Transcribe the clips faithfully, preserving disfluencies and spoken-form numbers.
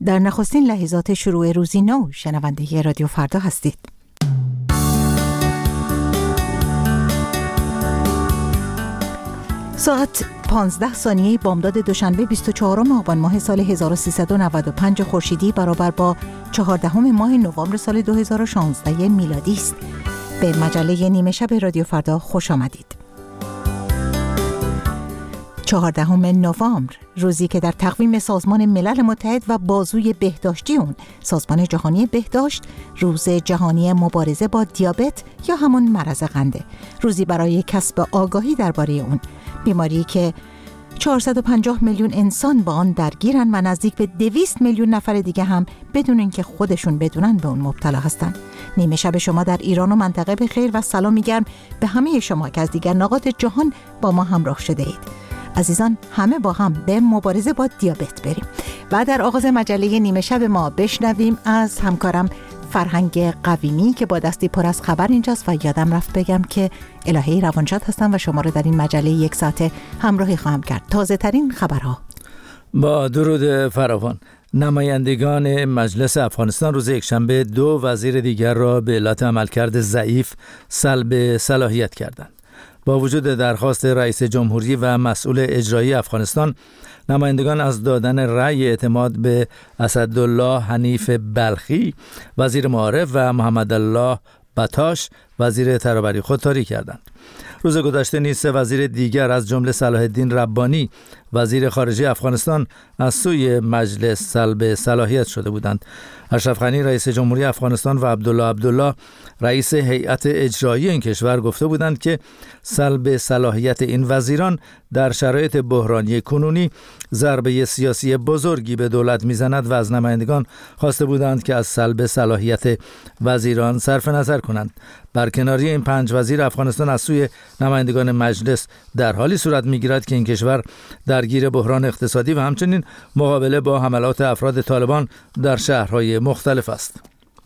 در نخستین لحظات شروع روزی نو شنونده رادیو فردا هستید. ساعت پانزده ثانیه بامداد دوشنبه بیست و چهارم آبان ماه سال هزار و سیصد و نود و پنج خورشیدی برابر با چهاردهم ماه نوامبر سال دو هزار و شانزده میلادی است. به مجله نیمه شب رادیو فردا خوش آمدید. چهاردهم نوامبر، روزی که در تقویم سازمان ملل متحد و بازوی بهداشتی اون، سازمان جهانی بهداشت، روز جهانی مبارزه با دیابت یا همون مرض قنده. روزی برای کسب آگاهی درباره اون، بیماری که چهارصد و پنجاه میلیون انسان با آن درگیرن و نزدیک به دویست میلیون نفر دیگه هم بدون اینکه خودشون بدونن به اون مبتلا هستن. نیمه شب شما در ایران و منطقه به خیر و سلامی گرم به همه شما که از دیگر نقاط جهان با ما همراه شده اید. عزیزان، همه با هم به مبارزه با دیابت بریم. و در آغاز مجله نیمه شب ما بشنویم از همکارم فرهنگ قویمی که با دستی پر از خبر اینجاست و یادم رفت بگم که الهه روانشاد هستم و شما رو در این مجله یک ساعته همراهی خواهم کرد. تازه ترین خبرها. با درود فراوان، نمایندگان مجلس افغانستان روز یکشنبه دو وزیر دیگر را به علت عملکرد ضعیف سلب صلاحیت کردند. با وجود درخواست رئیس جمهوری و مسئول اجرایی افغانستان، نمایندگان از دادن رأی اعتماد به اسدالله حنیف بلخی وزیر معارف و محمد الله بطاش وزیر ترابری خودداری کردند. روز گذشته نیز سه وزیر دیگر از جمله صلاح الدین ربانی وزیر خارجه افغانستان از سوی مجلس سلب صلاحیت شده بودند. اشرف غنی رئیس جمهوری افغانستان و عبدالله عبدالله رئیس هیئت اجرایی این کشور گفته بودند که سلب صلاحیت این وزیران در شرایط بحرانی کنونی ضربه سیاسی بزرگی به دولت میزند و از نمایندگان خواسته بودند که از سلب صلاحیت وزیران صرف نظر کنند. برکناری این پنج وزیر افغانستان از سوی نمایندگان مجلس در حالی صورت میگیرد که این کشور درگیر بحران اقتصادی و همچنین مقابله با حملات افراد طالبان در شهرهای مختلف است.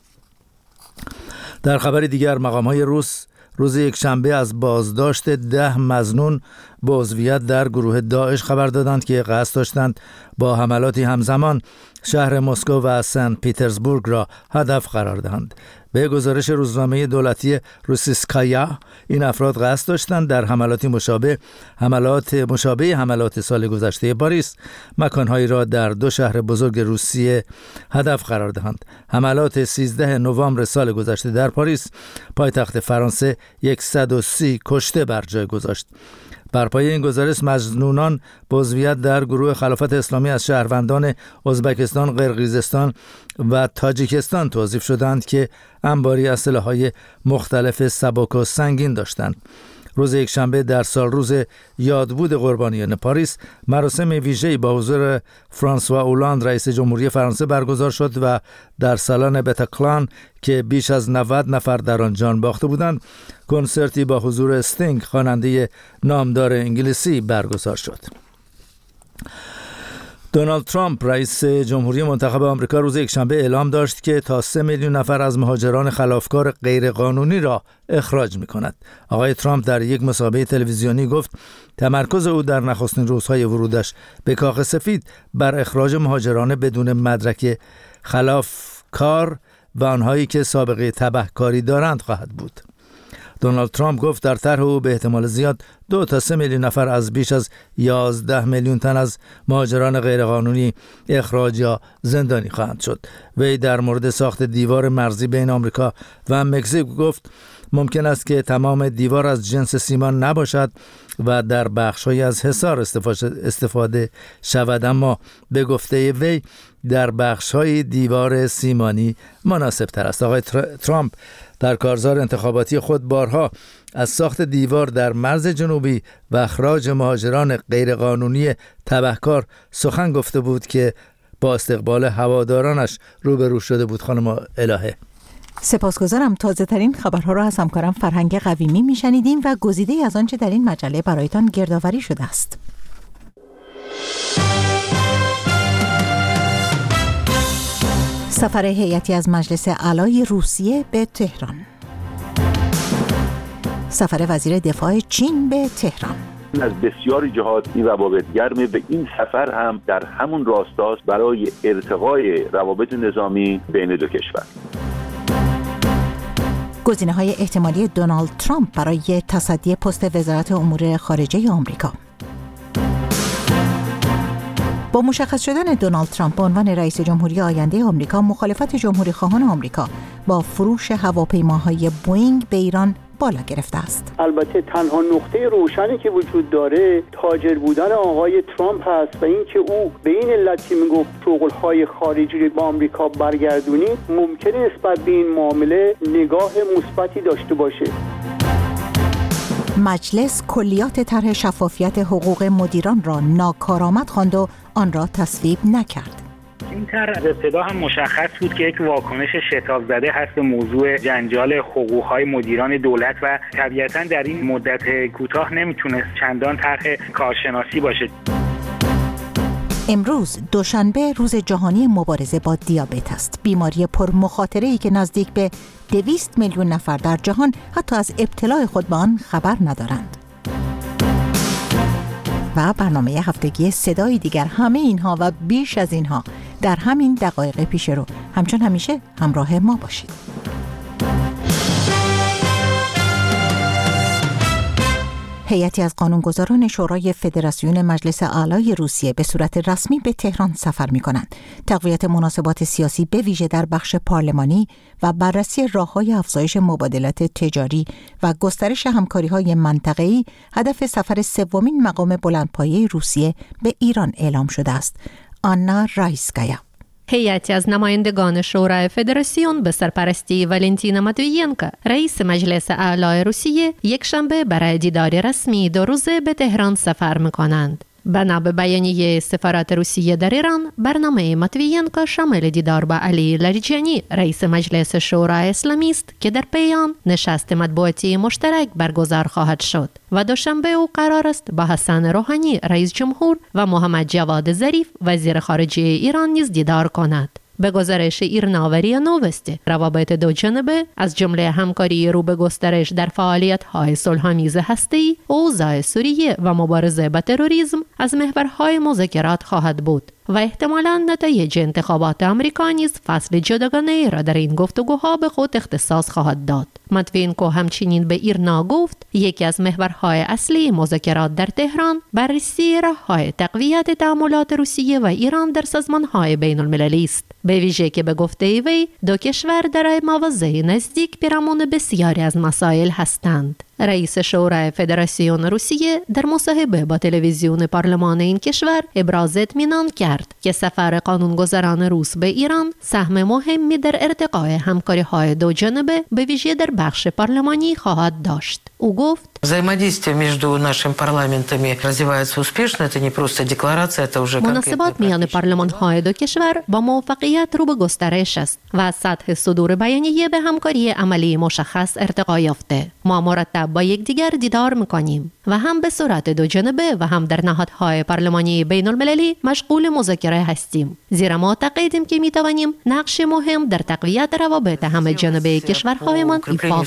در خبر دیگر، مقام‌های روس روز یکشنبه از بازداشت ده مظنون به عضویت در گروه داعش خبر دادند که قصد داشتند با حملاتی همزمان شهر مسکو و سن پیترزبورگ را هدف قرار دهند. به گزارش روزنامه دولتی روسیسکایا، این افراد قصد داشتند در حملاتی مشابه حملات مشابه حملات سال گذشته پاریس مکانهایی را در دو شهر بزرگ روسیه هدف قرار دهند. حملات سیزده نوامبر سال گذشته در پاریس، پایتخت فرانسه، صد و سی کشته بر جای گذاشت. بر پایه این گزارش، مظنونان به عضویت در گروه خلافت اسلامی از شهروندان ازبکستان، قرقیزستان و تاجیکستان توظیف شدند که انباری از سلاح‌های مختلف سبک و سنگین داشتند. روز یکشنبه در سال روز یادبود قربانیان پاریس، مراسم ویژه‌ای با حضور فرانسوا اولاند رئیس جمهوری فرانسه برگزار شد و در سالن بتاکلان که بیش از نود نفر در آن جان باخته بودند، کنسرتی با حضور استینگ خواننده نامدار انگلیسی برگزار شد. دونالد ترامپ رئیس جمهوری منتخب آمریکا روز یکشنبه اعلام داشت که تا سه میلیون نفر از مهاجران خلافکار غیرقانونی را اخراج می‌کند. آقای ترامپ در یک مسابقه تلویزیونی گفت تمرکز او در نخستین روزهای ورودش به کاخ سفید بر اخراج مهاجران بدون مدرک خلافکار و آنهایی که سابقه تبهکاری دارند خواهد بود. دونالد ترامپ گفت در طرح او به احتمال زیاد دو تا سه میلیون نفر از بیش از یازده میلیون تن از مهاجران غیرقانونی اخراج یا زندانی خواهند شد. وی در مورد ساخت دیوار مرزی بین آمریکا و مکزیک گفت ممکن است که تمام دیوار از جنس سیمان نباشد و در بخش‌های از حصار استفاده شود، اما به گفته وی در بخش‌های دیوار سیمانی مناسب تر است. آقای ترامپ در کارزار انتخاباتی خود بارها از ساخت دیوار در مرز جنوبی و اخراج مهاجران غیرقانونی تبهکار سخن گفته بود که با استقبال هوادارانش روبرو شده بود. خانم الهه، سپاسگزارم. تازه ترین خبرها را از همکارم فرهنگ قویمی میشنیدیم و گزیده از آنچه در این مجله برایتان گردآوری شده است. سفر هیئتی از مجلس اعلای روسیه به تهران. سفر وزیر دفاع چین به تهران. از بسیاری جهات این روابط گرمه و این سفر هم در همون راستاست برای ارتقای روابط نظامی بین دو کشور. گزینه‌های احتمالی دونالد ترامپ برای تصدی پست وزارت امور خارجه آمریکا. با مشخص شدن دونالد ترامپ به عنوان رئیس جمهوری آینده آمریکا، مخالفت جمهوری خواهان آمریکا با فروش هواپیماهای بوئینگ به ایران بالا گرفته است. البته تنها نقطه روشنی که وجود داره تاجر بودن آقای ترامپ هست و اینکه او به این علت که میگفت شغل‌های خارجی رو با آمریکا برگردونید، ممکنه نسبت به این معامله نگاه مثبتی داشته باشه. مجلس کلیات طرح شفافیت حقوق مدیران را ناکارآمد خواند و آن را تصویب نکرد. این طرح از ابتدا هم مشخص بود که یک واکنش شتاب زده هست به موضوع جنجال حقوق‌های مدیران دولت و طبیعتاً در این مدت کوتاه نمیتونست چندان طرح کارشناسی باشه. امروز دوشنبه روز جهانی مبارزه با دیابت است. بیماری پرمخاطره‌ای که نزدیک به دویست میلیون نفر در جهان حتی از ابتلای خود به آن خبر ندارند. و برنامه هفتگی صدای دیگر همه اینها و بیش از اینها در همین دقایق پیش رو. همچون همیشه همراه ما باشید. هیئتی از قانونگذاران شورای فدراسیون مجلس اعلای روسیه به صورت رسمی به تهران سفر می‌کنند. تقویت مناسبات سیاسی به ویژه در بخش پارلمانی و بررسی راه‌های افزایش مبادلات تجاری و گسترش همکاری‌های منطقه‌ای هدف سفر سومین مقام بلندپایه روسیه به ایران اعلام شده است. آنا رایسکایا. هیئتی از نمایندگان شورای فدراسیون به سرپرستی والنتینا ماتویینکا، رئیس مجلس اعلای روسیه، یک شنبه برای دیدار رسمی دو روزه به تهران سفر می‌کنند. بنا به بیانیه سفارت روسیه در ایران، برنامه ماتویینکا شامل دیدار با علی لاریجانی، رئیس مجلس شورای اسلامی است که در پی آن نشست مطبوعاتی مشترک برگزار خواهد شد و دوشنبه او قرار است با حسن روحانی، رئیس جمهور، و محمد جواد ظریف، وزیر خارجه ایران نیز دیدار کند. به گزارش ایرنا نووستی، روابط دو جانبه از جمله همکاری رو به گسترش در فعالیت‌های صلح‌آمیز هسته‌ای، اوضاع سوریه و مبارزه با تروریسم از محورهای مذاکرات خواهد بود و احتمالاً نتایج انتخابات آمریکا نیز فصل جداگانه‌ای را در این گفتگوها به خود اختصاص خواهد داد. ماتویینکو همچنین به ایرنا گفت یکی از محورهای اصلی مذاکرات در تهران بررسی راه‌های تقویت تعاملات روسیه و ایران در سازمان‌های بین‌المللی است، به ویژه که به گفته وی دو کشور در مواضع نزدیک پیرامون بسیاری از مسائل هستند. رئیس شورای فدراسیون روسیه در مصاحبه با تلویزیون پارلمان این کشور ابراز اطمینان کرد که سفر قانونگذاران روس به ایران سهم مهمی در ارتقای همکاری‌های دو جانبه به ویژه در بخش پارلمانی خواهد داشت. او گفت взаимодействие между нашими парламентами развивается успешно, это не просто декларация, это уже مناسبات میان پارلمان‌های دو کشور با موفقیت رو به گسترش است و از سطح صدور بیانیه به همکاری عملی مشخص ارتقا یافته. ما مرتب با یکدیگر دیدار می‌کنیم و هم به صورت دو جانبه و هم در نهادهای پارلمانی بین‌المللی مشغول مذاکره هستیم، زیرا معتقدیم که می‌توانیم نقش مهم در تقویت روابط همه جانبه کشورهایمان ایفا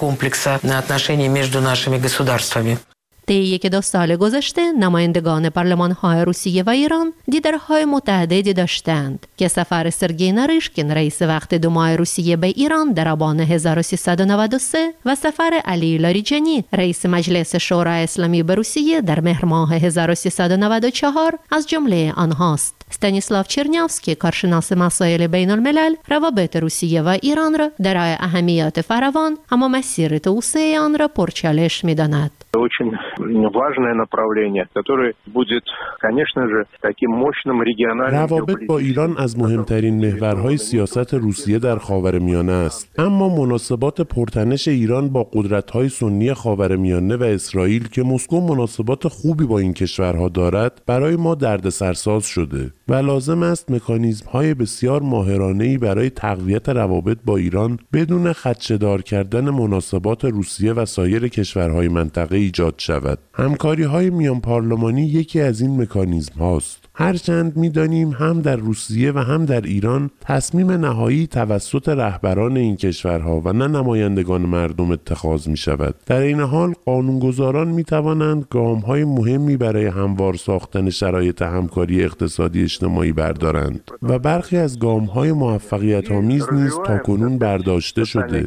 کنیم. между нашими государствами. طی یک دو سال گذشته نمایندگان پارلمان‌های روسیه و ایران دیدارهای متعددی داشتند که سفر سرگئی ناریشکین، رئیس وقت دومای روسیه به ایران در آبان هزار و سیصد و نود و سه و سفر علی لاریجانی، رئیس مجلس شورای اسلامی به روسیه در مهر ماه هزار و سیصد و نود و چهار از جمله آنهاست. استانیسلاو چرنیافسکی، کارشناس مسائل بین الملل، روابط روسیه و ایران را دارای اهمیت فراوان اما مسیر توسعه آن را پرچالش می‌داند. Очень важное направление, которое будет, конечно же, таким мощным региональным. روابط با ایران از مهمترین محورهای سیاست روسیه در خاورمیانه است. اما مناسبات پرتنش ایران با قدرت‌های سنی خاورمیانه و اسرائیل که مسکو مناسبات خوبی با این کشورها دارد، برای ما دردسرساز شده و لازم است مکانیزم‌های بسیار ماهرانه‌ای برای تقویت روابط با ایران بدون خدشه‌دار کردن مناسبات روسیه و سایر کشورهای منطقه ایجاد شود. همکاری‌های میان پارلمانی یکی از این مکانیزم هاست. هرچند می‌دانیم هم در روسیه و هم در ایران تصمیم نهایی توسط رهبران این کشورها و نه نمایندگان مردم اتخاذ می‌شود. در این حال قانونگذاران می‌توانند گام‌های مهمی برای هموار ساختن شرایط همکاری اقتصادی اجتماعی بردارند و برخی از گام‌های موفقیت‌آمیز نیز تاکنون برداشته شده.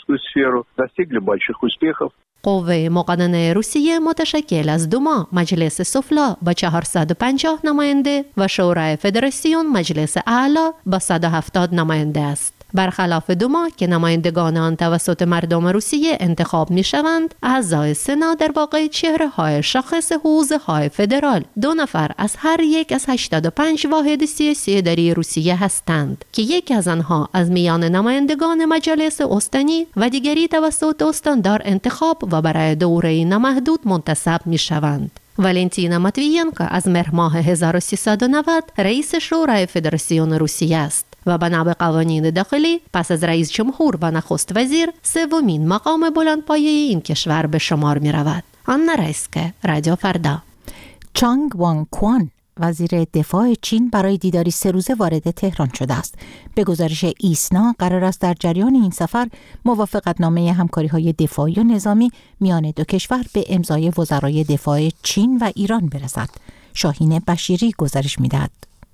قوه مقننه روسیه متشکل از دوما مجلس سفلا با چهارصد و پنجاه نماینده و شورای فدراسیون مجلس اعلی با صد و هفتاد نماینده است. برخلاف دوما که نمایندگان آن توسط مردم روسیه انتخاب می شوند، اعضای سنا در واقع چهره های شاخص حوزه های فدرال، دو نفر از هر یک از هشتاد و پنج واحد سیاسی اداری روسیه هستند که یکی از آنها از میان نمایندگان مجلس استانی و دیگری توسط استاندار انتخاب و برای دوره نامحدود منتصب می شوند. والنتینا ماتویینکا از مهر ماه هزار و سیصد و نود رئیس شورای فدراسیون روسیه است و بنا به قوانین داخلی پس از رئیس جمهور و نخست وزیر سومین مقام بلندپایه این کشور به شمار می رود. آنا رایسکه، رادیو فردا. چانگ وانگ کوان وزیر دفاع چین برای دیداری سه روزه وارد تهران شده است. به گزارش ایسنا قرار است در جریان این سفر موافقتنامه همکاری‌های دفاعی و نظامی میان دو کشور به امضای وزرای دفاع چین و ایران برسد. شاهین بشیری گزارش می‌دهد.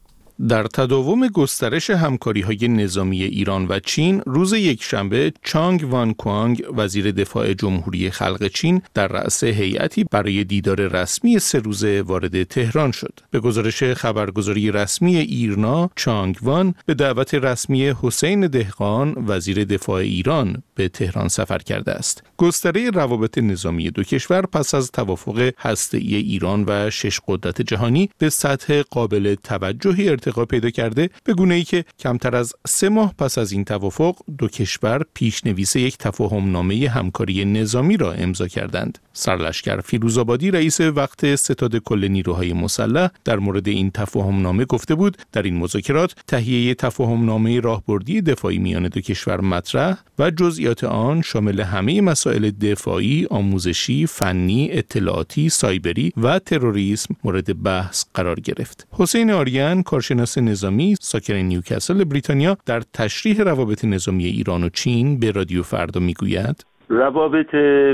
در تداوم گسترش همکاری‌های نظامی ایران و چین، روز یکشنبه چانگ وان کوانگ وزیر دفاع جمهوری خلق چین در رأس هیئتی برای دیدار رسمی سه روزه وارد تهران شد. به گزارش خبرگزاری رسمی ایرنا، چانگ وان به دعوت رسمی حسین دهقان وزیر دفاع ایران به تهران سفر کرده است. گستره روابط نظامی دو کشور پس از توافق هسته‌ای ایران و شش قدرت جهانی به سطح قابل توجهی ارتقا پیدا کرده، به گونه‌ای که کمتر از سه ماه پس از این توافق دو کشور پیشنویس یک تفاهمنامه همکاری نظامی را امضا کردند. سرلشکر فیروزآبادی رئیس وقت ستاد کل نیروهای مسلح در مورد این تفاهمنامه گفته بود در این مذاکرات تهیه تفاهمنامه راهبردی دفاعی میان دو کشور مطرح و جزئیات آن شامل همه مسائل دفاعی، آموزشی، فنی، اطلاعاتی، سایبری و تروریسم مورد بحث قرار گرفت. حسین آریان کارشناس نظامی ساکن نیوکاسل بریتانیا در تشریح روابط نظامی ایران و چین به رادیو فردا میگوید: روابط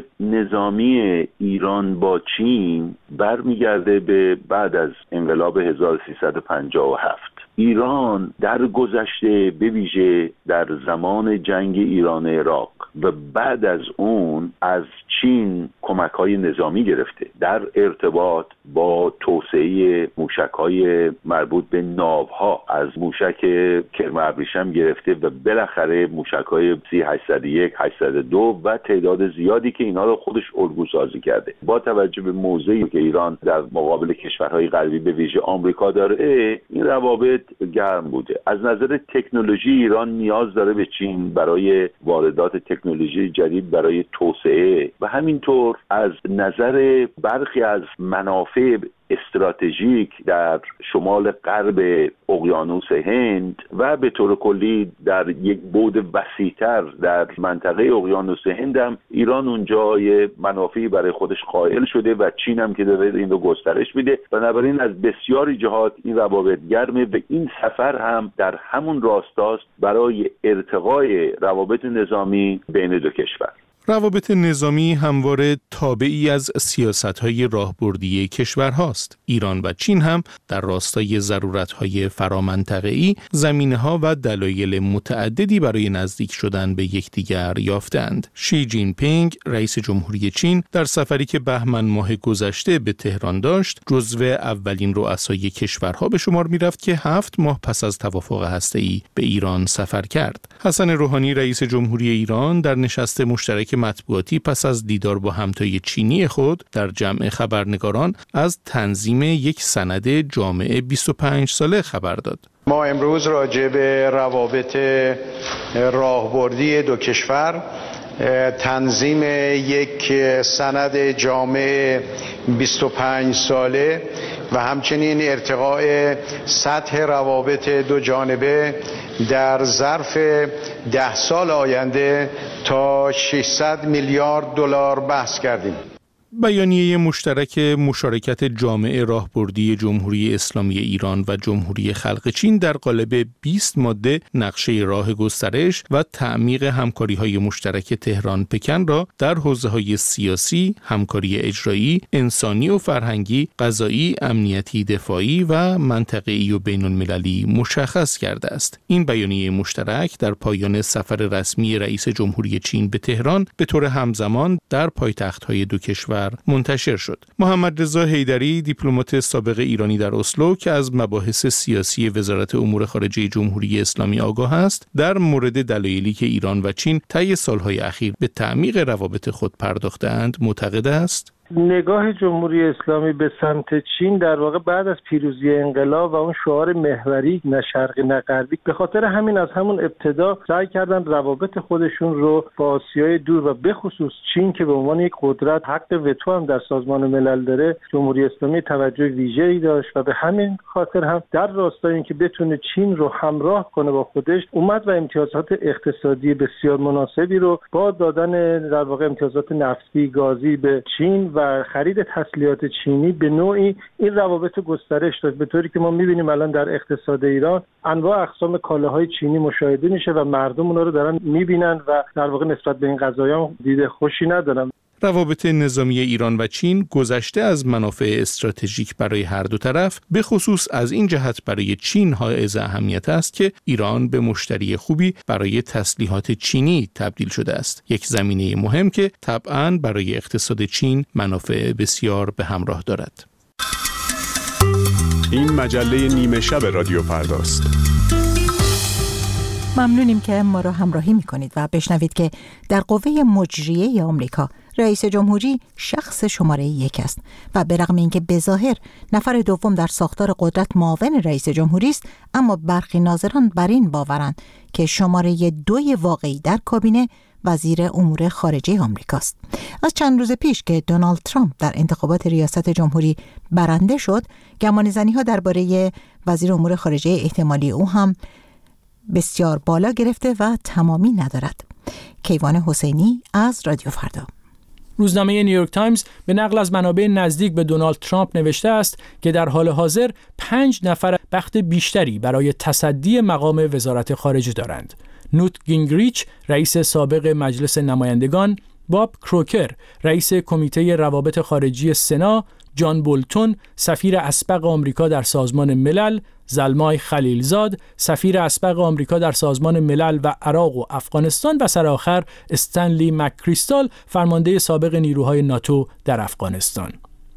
نظامی ایران با چین برمیگرده به بعد از انقلاب هزار و سیصد و پنجاه و هفت. ایران در گذشته به ویژه در زمان جنگ ایران عراق و بعد از اون از چین کمک‌های نظامی گرفته در ارتباط با توسعه موشک‌های مربوط به ناوها، از موشک کرم ابریشم گرفته و بالاخره موشک‌های سی هشتصد و یک، هشتصد و دو و تعداد زیادی که اینا رو خودش الگو سازی کرده. با توجه به موضعی که ایران در مقابل کشورهای غربی به ویژه آمریکا داره، این روابط گرم بوده. از نظر تکنولوژی ایران نیاز داره به چین برای واردات تکنولوژی جدید برای توسعه و همینطور از نظر برخی از منافع استراتژیک در شمال غرب اقیانوس هند و به طور کلی در یک بعد وسیع‌تر در منطقه اقیانوس هند هم ایران اونجا یه منافعی برای خودش قائل شده و چین هم که داره این رو گسترش میده. بنابراین از بسیاری جهات این روابط گرمه و این سفر هم در همون راستاست برای ارتقای روابط نظامی بین دو کشور. روابط نظامی همواره تابعی از سیاست‌های راهبردی کشورهاست. ایران و چین هم در راستای ضرورت‌های فرامنطقه‌ای زمینه‌ها و دلایل متعددی برای نزدیک شدن به یکدیگر یافتند. شی جین پینگ رئیس جمهوری چین در سفری که بهمن ماه گذشته به تهران داشت، جزو اولین رؤسای کشورها به شمار می‌رفت که هفت ماه پس از توافق هسته‌ای به ایران سفر کرد. حسن روحانی رئیس جمهوری ایران در نشست مشترک مطبوعاتی پس از دیدار با همتای چینی خود در جمع خبرنگاران از تنظیم یک سند جامع بیست و پنج ساله خبر داد. ما امروز راجع به روابط راهبردی دو کشور، تنظیم یک سند جامع بیست و پنج ساله و همچنین ارتقاء سطح روابط دو جانبه در ظرف ده سال آینده تا ششصد میلیارد دلار بحث کردیم. بیانیه مشترک مشارکت جامع راهبردی جمهوری اسلامی ایران و جمهوری خلق چین در قالب بیست ماده نقشه راه گسترش و تعمیق همکاری‌های مشترک تهران پکن را در حوزه‌های سیاسی، همکاری اجرایی، انسانی و فرهنگی، قضایی، امنیتی، دفاعی و منطقه‌ای و بین‌المللی مشخص کرده است. این بیانیه مشترک در پایان سفر رسمی رئیس جمهوری چین به تهران به طور همزمان در پایتخت‌های دو کشور منتشر شد. محمد رضا حیدری، دیپلمات سابق ایرانی در اسلو که از مباحث سیاسی وزارت امور خارجه جمهوری اسلامی آگاه است، در مورد دلایلی که ایران و چین طی سالهای اخیر به تعمیق روابط خود پرداخته‌اند معتقد است. نگاه جمهوری اسلامی به سمت چین در واقع بعد از پیروزی انقلاب و اون شعار محوری نه شرقی نه غربی، به خاطر همین از همون ابتدا سعی کردن روابط خودشون رو با آسیای دور و به خصوص چین که به عنوان یک قدرت حق وتو هم در سازمان ملل داره، جمهوری اسلامی توجه ویژه‌ای داشت و به همین خاطر هم در راستای اینکه بتونه چین رو همراه کنه با خودش، اومد و امتیازات اقتصادی بسیار مناسبی رو با دادن در واقع امتیازات نفتی گازی به چین و و خرید تسلیحات چینی به نوعی این روابط گسترش داد، به طوری که ما می‌بینیم الان در اقتصاد ایران انواع اقسام کالاهای چینی مشاهده میشه و مردم اونا رو دارن می‌بینن و در واقع نسبت به این قضایا دید خوشی ندارن. روابط نظامی ایران و چین گذشته از منافع استراتژیک برای هر دو طرف، به خصوص از این جهت برای چین حائز اهمیت است که ایران به مشتری خوبی برای تسلیحات چینی تبدیل شده است. یک زمینه مهم که طبعاً برای اقتصاد چین منافع بسیار به همراه دارد. این مجله نیمه شب رادیو فرداست. ممنونیم که ما را همراهی می‌کنید و بشنوید که در قوه مجریه آمریکا رئیس جمهوری شخص شماره یک است و به رغم اینکه بظاهر نفر دوم در ساختار قدرت معاون رئیس جمهوری است، اما برخی ناظران بر این باورند که شماره دوی واقعی در کابینه وزیر امور خارجه آمریکاست. از چند روز پیش که دونالد ترامپ در انتخابات ریاست جمهوری برنده شد، گمانه‌زنی‌ها درباره وزیر امور خارجه احتمالی او هم بسیار بالا گرفته و تمامی ندارد. کیوان حسینی از رادیو فردا. روزنامه نیویورک تایمز به نقل از منابع نزدیک به دونالد ترامپ نوشته است که در حال حاضر پنج نفر بخت بیشتری برای تصدی مقام وزارت خارجه دارند: نوت گینگریچ، رئیس سابق مجلس نمایندگان، باب کروکر، رئیس کمیته روابط خارجی سنا، جان بولتون، سفیر اسبق آمریکا در سازمان ملل، زلمای خلیلزاد، سفیر اسبق آمریکا در سازمان ملل و عراق و افغانستان و سرآخر استنلی مک‌کریستال، فرمانده سابق نیروهای ناتو در افغانستان.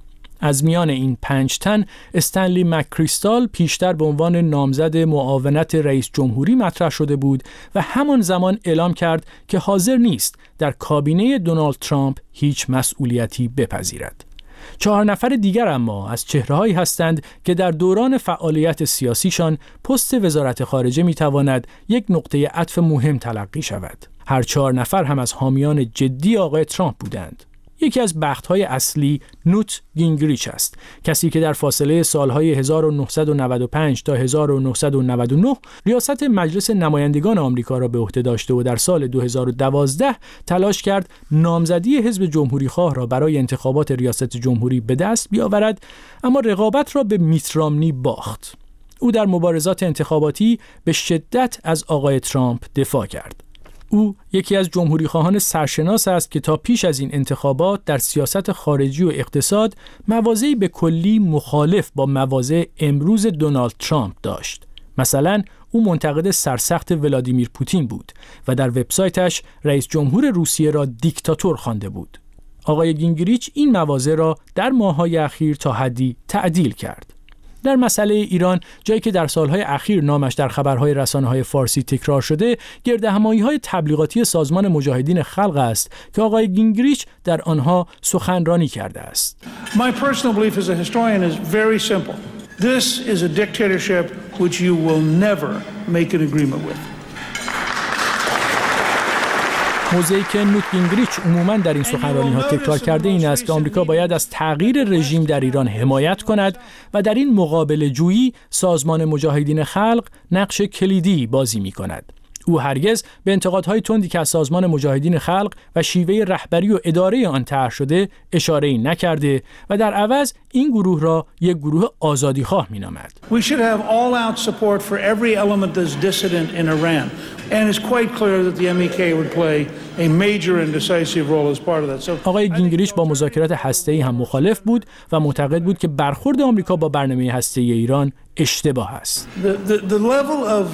از میان این پنج تن، استنلی مک‌کریستال پیشتر به عنوان نامزد معاونت رئیس جمهوری مطرح شده بود و همان زمان اعلام کرد که حاضر نیست در کابینه دونالد ترامپ هیچ مسئولیتی بپذیرد. چهار نفر دیگر اما از چهره‌هایی هستند که در دوران فعالیت سیاسیشان پست وزارت خارجه می‌تواند یک نقطه عطف مهم تلقی شود. هر چهار نفر هم از حامیان جدی آقای ترامپ بودند. یکی از بخت‌های اصلی نوت گینگریچ است، کسی که در فاصله سالهای هزار و نهصد و نود و پنج تا هزار و نهصد و نود و نه ریاست مجلس نمایندگان آمریکا را به عهده داشته و در سال دو هزار و دوازده تلاش کرد نامزدی حزب جمهوری‌خواه را برای انتخابات ریاست جمهوری به دست بیاورد، اما رقابت را به میت رامنی باخت. او در مبارزات انتخاباتی به شدت از آقای ترامپ دفاع کرد. او یکی از جمهوری‌خواهان سرشناس است که تا پیش از این انتخابات در سیاست خارجی و اقتصاد مواضعی به کلی مخالف با مواضع امروز دونالد ترامپ داشت. مثلا او منتقد سرسخت ولادیمیر پوتین بود و در وبسایتش رئیس جمهور روسیه را دیکتاتور خوانده بود. آقای گینگریچ این مواضع را در ماه‌های اخیر تا حدی تعدیل کرد. در مسئله ایران، جایی که در سالهای اخیر نامش در خبرهای رسانه‌های فارسی تکرار شده، گردهمایی‌های تبلیغاتی سازمان مجاهدین خلق است که آقای گینگریچ در آنها سخنرانی کرده است. My personal belief as a historian is very simple. This is a dictatorship which you will never make an agreement with. موضعی که نوت گینگریچ عموماً در این سخنرانی‌ها تکرار کرده این است که آمریکا باید از تغییر رژیم در ایران حمایت کند و در این مقابله جویی سازمان مجاهدین خلق نقش کلیدی بازی می‌کند. او هرگز به انتقادهای تندی که از سازمان مجاهدین خلق و شیوه رهبری و اداره آن طرح شده اشاره‌ای نکرده و در عوض این گروه را یک گروه آزادیخواه می‌نامد. We should have all-out support for every element that's dissident in Iran, and it's quite clear that the M E K would play a major and decisive role as part of that. So آقای گینگریچ با مذاکرات هسته‌ای هم مخالف بود و معتقد بود که برخورد آمریکا با برنامه هسته‌ای ایران اشتباه است. The, the, the level of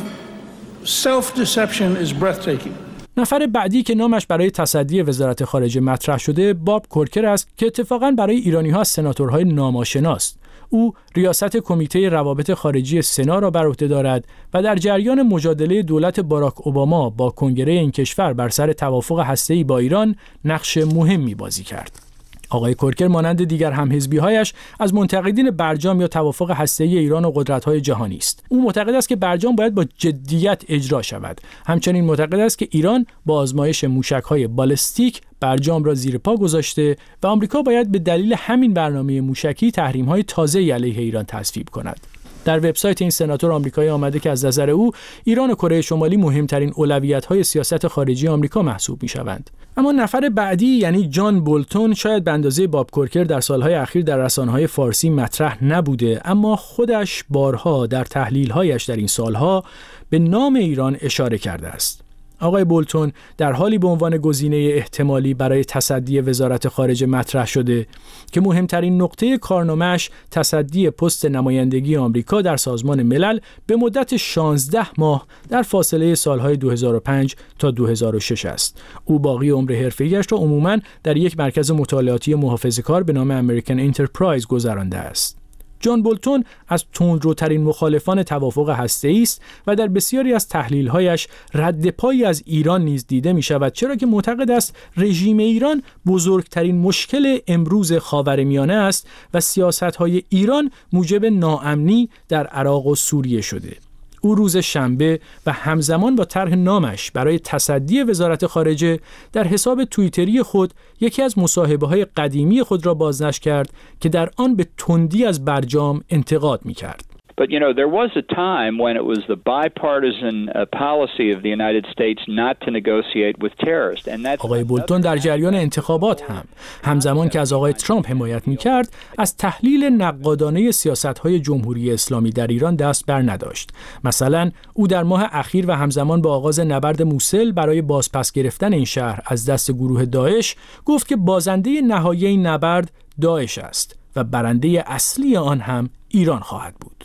self-deception is breathtaking. نفر بعدی که نامش برای تصدی وزارت خارجه مطرح شده باب کورکر است که اتفاقاً برای ایرانی‌ها از سناتورهای ناماشناست. او ریاست کمیته روابط خارجی سنا را بر عهده دارد و در جریان مجادله دولت باراک اوباما با کنگره این کشور بر سر توافق هسته‌ای با ایران نقش مهمی بازی کرد. آقای کورکر مانند دیگر همحزبی‌هایش از منتقدین برجام یا توافق هسته‌ای ایران و قدرت‌های جهانی است. او معتقد است که برجام باید با جدیت اجرا شود. همچنین معتقد است که ایران با آزمایش موشک‌های بالستیک برجام را زیر پا گذاشته و آمریکا باید به دلیل همین برنامه موشکی تحریم‌های تازه‌ای علیه ایران تصویب کند. در وبسایت این سناتور آمریکایی آمده که از نظر او ایران و کره شمالی مهمترین اولویت‌های سیاست خارجی آمریکا محسوب می‌شوند. اما نفر بعدی یعنی جان بولتون شاید به اندازه باب کورکر در سالهای اخیر در رسانه‌های فارسی مطرح نبوده، اما خودش بارها در تحلیل‌هایش در این سالها به نام ایران اشاره کرده است. آقای بولتون در حالی به عنوان گزینه احتمالی برای تصدی وزارت خارجه مطرح شده که مهمترین نقطه کارنامه‌اش تصدی پست نمایندگی آمریکا در سازمان ملل به مدت شانزده ماه در فاصله سالهای دو هزار و پنج تا دو هزار و شش است. او باقی عمر حرفه‌ایش را عموماً در یک مرکز مطالعاتی محافظه‌کار به نام امریکن انترپرایز گذرانده است. جان بولتون از تندروترین مخالفان توافق هسته‌ای است و در بسیاری از تحلیل‌هایش رد پایی از ایران نیز دیده می‌شود، چرا که معتقد است رژیم ایران بزرگترین مشکل امروز خاورمیانه است و سیاست‌های ایران موجب ناامنی در عراق و سوریه شده. او روز شنبه و همزمان با طرح نامش برای تصدی وزارت خارجه در حساب توییتری خود یکی از مصاحبه‌های قدیمی خود را بازنشر کرد که در آن به تندی از برجام انتقاد می‌کرد. But, you know, there was a time when it was the bipartisan uh, policy of the United States not to negotiate with terrorists. And that's آقای بولتون در جریان انتخابات هم همزمان که از آقای ترامپ حمایت می‌کرد، از تحلیل نقادانه سیاست‌های جمهوری اسلامی در ایران دست بر نداشت. مثلا او در ماه اخیر و همزمان با آغاز نبرد موصل برای بازپس گرفتن این شهر از دست گروه داعش گفت که بازنده نهایی این نبرد داعش است و برنده اصلی آن هم ایران خواهد بود.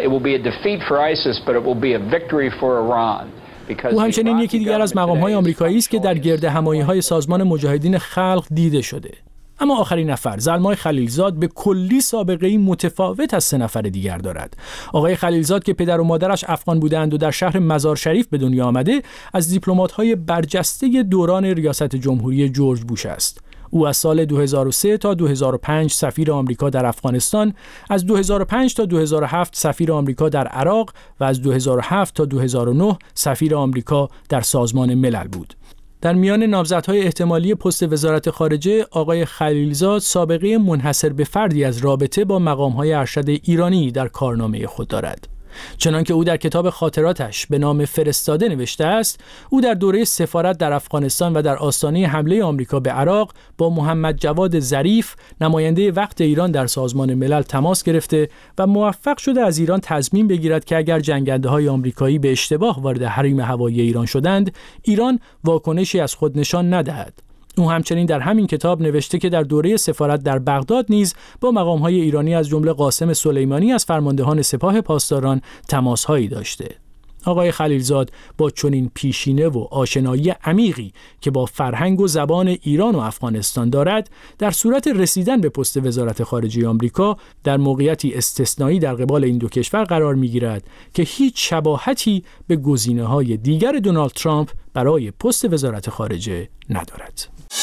او همچنین یکی دیگر از مقام‌های آمریکایی است که در گرد همایی‌های سازمان مجاهدین خلق دیده شده. اما آخرین نفر، زلمای خلیلزاد، به کلی سابقه‌ای متفاوت از سه نفر دیگر دارد. آقای خلیلزاد که پدر و مادرش افغان بودند و در شهر مزار شریف به دنیا آمده، از دیپلمات‌های برجسته دوران ریاست جمهوری جورج بوش است. او از سال دو هزار و سه تا دو هزار و پنج سفیر آمریکا در افغانستان، از دو هزار و پنج تا دو هزار و هفت سفیر آمریکا در عراق و از دو هزار و هفت تا دو هزار و نه سفیر آمریکا در سازمان ملل بود. در میان نامزدهای احتمالی پست وزارت خارجه، آقای خلیلزاد سابقه منحصر به فردی از رابطه با مقام‌های ارشد ایرانی در کارنامه خود دارد. چنانکه او در کتاب خاطراتش به نام فرستاده نوشته است، او در دوره سفارت در افغانستان و در آستانه حمله آمریکا به عراق با محمد جواد ظریف، نماینده وقت ایران در سازمان ملل، تماس گرفته و موفق شده از ایران تضمین بگیرد که اگر جنگنده‌های آمریکایی به اشتباه وارد حریم هوایی ایران شدند، ایران واکنشی از خود نشان ندهد. او همچنین در همین کتاب نوشته که در دوره سفارت در بغداد نیز با مقام‌های ایرانی از جمله قاسم سلیمانی از فرماندهان سپاه پاسداران تماس‌هایی داشته. آقای خلیلزاد با چنین پیشینه و آشنایی عمیقی که با فرهنگ و زبان ایران و افغانستان دارد، در صورت رسیدن به پست وزارت خارجه آمریکا در موقعیتی استثنایی در قبال این دو کشور قرار می‌گیرد که هیچ شباهتی به گزینه‌های دیگر دونالد ترامپ برای پست وزارت خارجه ندارد.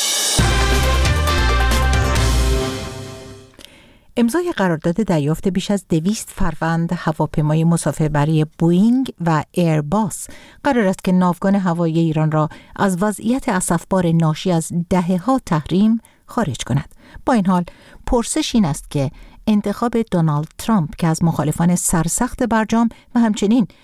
امضای قرارداد دریافت بیش از دویست فروند هواپیمای مسافربری بوئینگ و ایرباس قرار است که ناوگان هوایی ایران را از وضعیت اسفبار ناشی از دهه‌ها تحریم خارج کند. با این حال پرسش این است که انتخاب دونالد ترامپ که از مخالفان سرسخت برجام و همچنین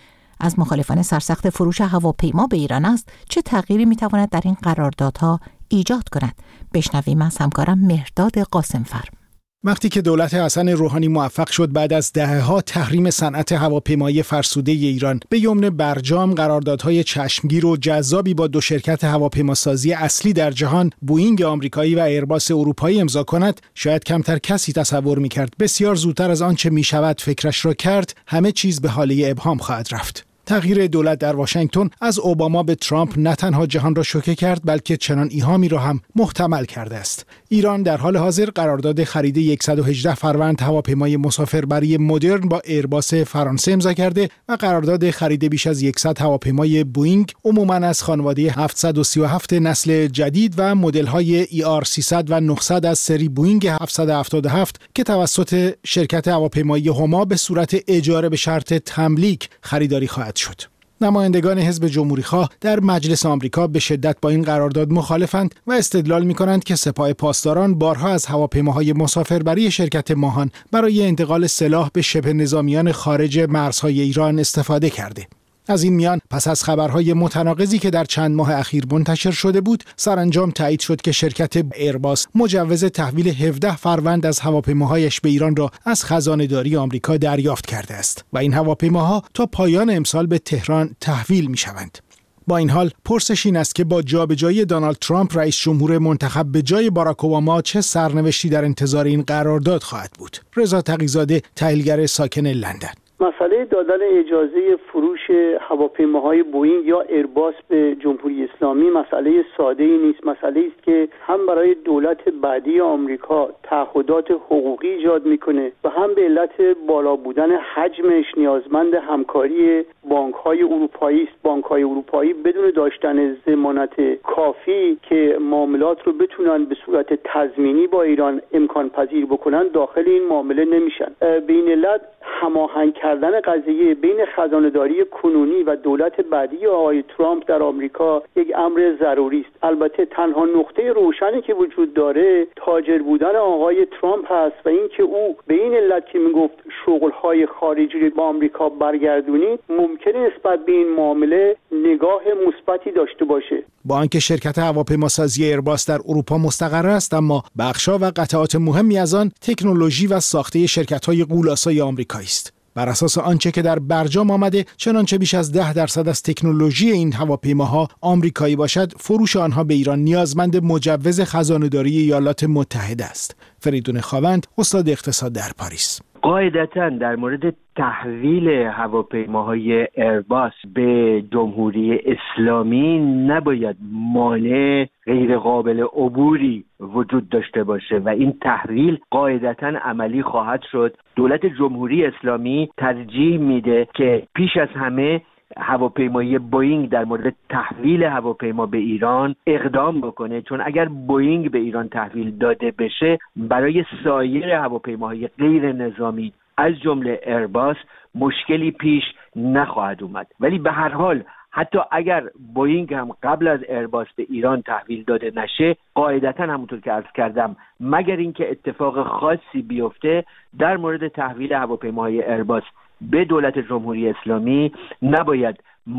از مخالفان سرسخت فروش هواپیما به ایران است، چه تغییری میتواند در این قراردادها ایجاد کند؟ بشنویم از همکارم مهرداد قاسمفر. وقتی که دولت حسن روحانی موفق شد بعد از دهه‌ها تحریم صنعت هواپیمایی فرسوده ایران به یمن برجام قراردادهای چشمگیر و جذابی با دو شرکت هواپیماسازی اصلی در جهان، بوئینگ آمریکایی و ایرباس اروپایی امضا کند، شاید کمتر کسی تصور می‌کرد بسیار زودتر از آنچه می‌شود فکرش را کرد، همه چیز به حاله ابهام خواهد رفت. تغییر دولت در واشنگتن از اوباما به ترامپ نه تنها جهان را شوکه کرد، بلکه چنان ایهامی را هم محتمل کرده است. ایران در حال حاضر قرارداد خرید صد و هجده فروند هواپیمای مسافربری مدرن با ایرباس فرانسه امضا کرده و قرارداد خرید بیش از صد هواپیمای بوئینگ، عموماً از خانواده هفتصد و سی و هفت نسل جدید و مدل‌های ای آر سیصد و نهصد از سری بوئینگ هفتصد و هفتاد و هفت که توسط شرکت هواپیمایی هما به صورت اجاره به شرط تملیک خریداری خواهد شد. نمایندگان حزب جمهوری‌خواه در مجلس آمریکا به شدت با این قرارداد مخالفند و استدلال می‌کنند که سپاه پاسداران بارها از هواپیماهای مسافربری شرکت ماهان برای انتقال سلاح به شبه نظامیان خارج مرزهای ایران استفاده کرده. از این میان پس از خبرهای متناقضی که در چند ماه اخیر منتشر شده بود، سرانجام تایید شد که شرکت ایرباس مجوز تحویل هفده فروند از هواپیماهایش به ایران را از خزانه‌داری آمریکا دریافت کرده است و این هواپیماها تا پایان امسال به تهران تحویل می‌شوند. با این حال پرسش این است که با جابجایی دونالد ترامپ رئیس جمهور منتخب به جای باراک اوباما چه سرنوشتی در انتظار این قرارداد خواهد بود؟ رضا تقی‌زاده، تحلیلگر ساکن لندن: مسئله دادن اجازه فروش هواپیماهای بوئینگ یا ایرباس به جمهوری اسلامی مسئله ساده‌ای نیست. مسئله است که هم برای دولت بعدی آمریکا تعهدات حقوقی ایجاد میکنه و هم به علت بالا بودن حجمش نیازمند همکاری بانک‌های اروپایی است. بانک‌های اروپایی بدون داشتن ضمانت کافی که معاملات رو بتونن به صورت تضمینی با ایران امکان پذیر بکنن داخل این معامله نمیشن. به این علت هماهنگ کردن قضیه بین خزانه‌داری کنونی و دولت بعدی آقای ترامپ در آمریکا یک امر ضروری است. البته تنها نقطه روشنی که وجود داره تاجر بودن آقای ترامپ هست و اینکه او به این علت که میگفت شغل‌های خارجی رو با آمریکا برگردونید ممکنه نسبت به این معامله نگاه مثبتی داشته باشه. با آنکه شرکت هواپیماسازی ایرباس در اروپا مستقر است، اما بخش‌ها و قطعات مهمی از آن تکنولوژی و ساخته شرکت‌های غول‌آسای آمریکایی است. بر اساس آنچه که در برجام آمده، چنانچه بیش از ده درصد از تکنولوژی این هواپیماها آمریکایی باشد، فروش آنها به ایران نیازمند مجوز خزانه‌داری ایالات متحده است. فریدون خاوند، استاد اقتصاد در پاریس: قاعدتاً در مورد تحویل هواپیماهای ایرباس به جمهوری اسلامی نباید مانع غیر قابل عبوری وجود داشته باشه و این تحویل قاعدتاً عملی خواهد شد. دولت جمهوری اسلامی ترجیح میده که پیش از همه هواپیمایی بوئینگ در مورد تحویل هواپیما به ایران اقدام بکنه، چون اگر بوئینگ به ایران تحویل داده بشه برای سایر هواپیماهای غیر نظامی از جمله ایرباس مشکلی پیش نخواهد اومد. ولی به هر حال حتی اگر بوئینگ هم قبل از ایرباس به ایران تحویل داده نشه، قاعدتاً همونطور که عرض کردم مگر اینکه اتفاق خاصی بیفته در مورد تحویل هواپیماهای ایرباس به دولت جمهوری اسلامی نباید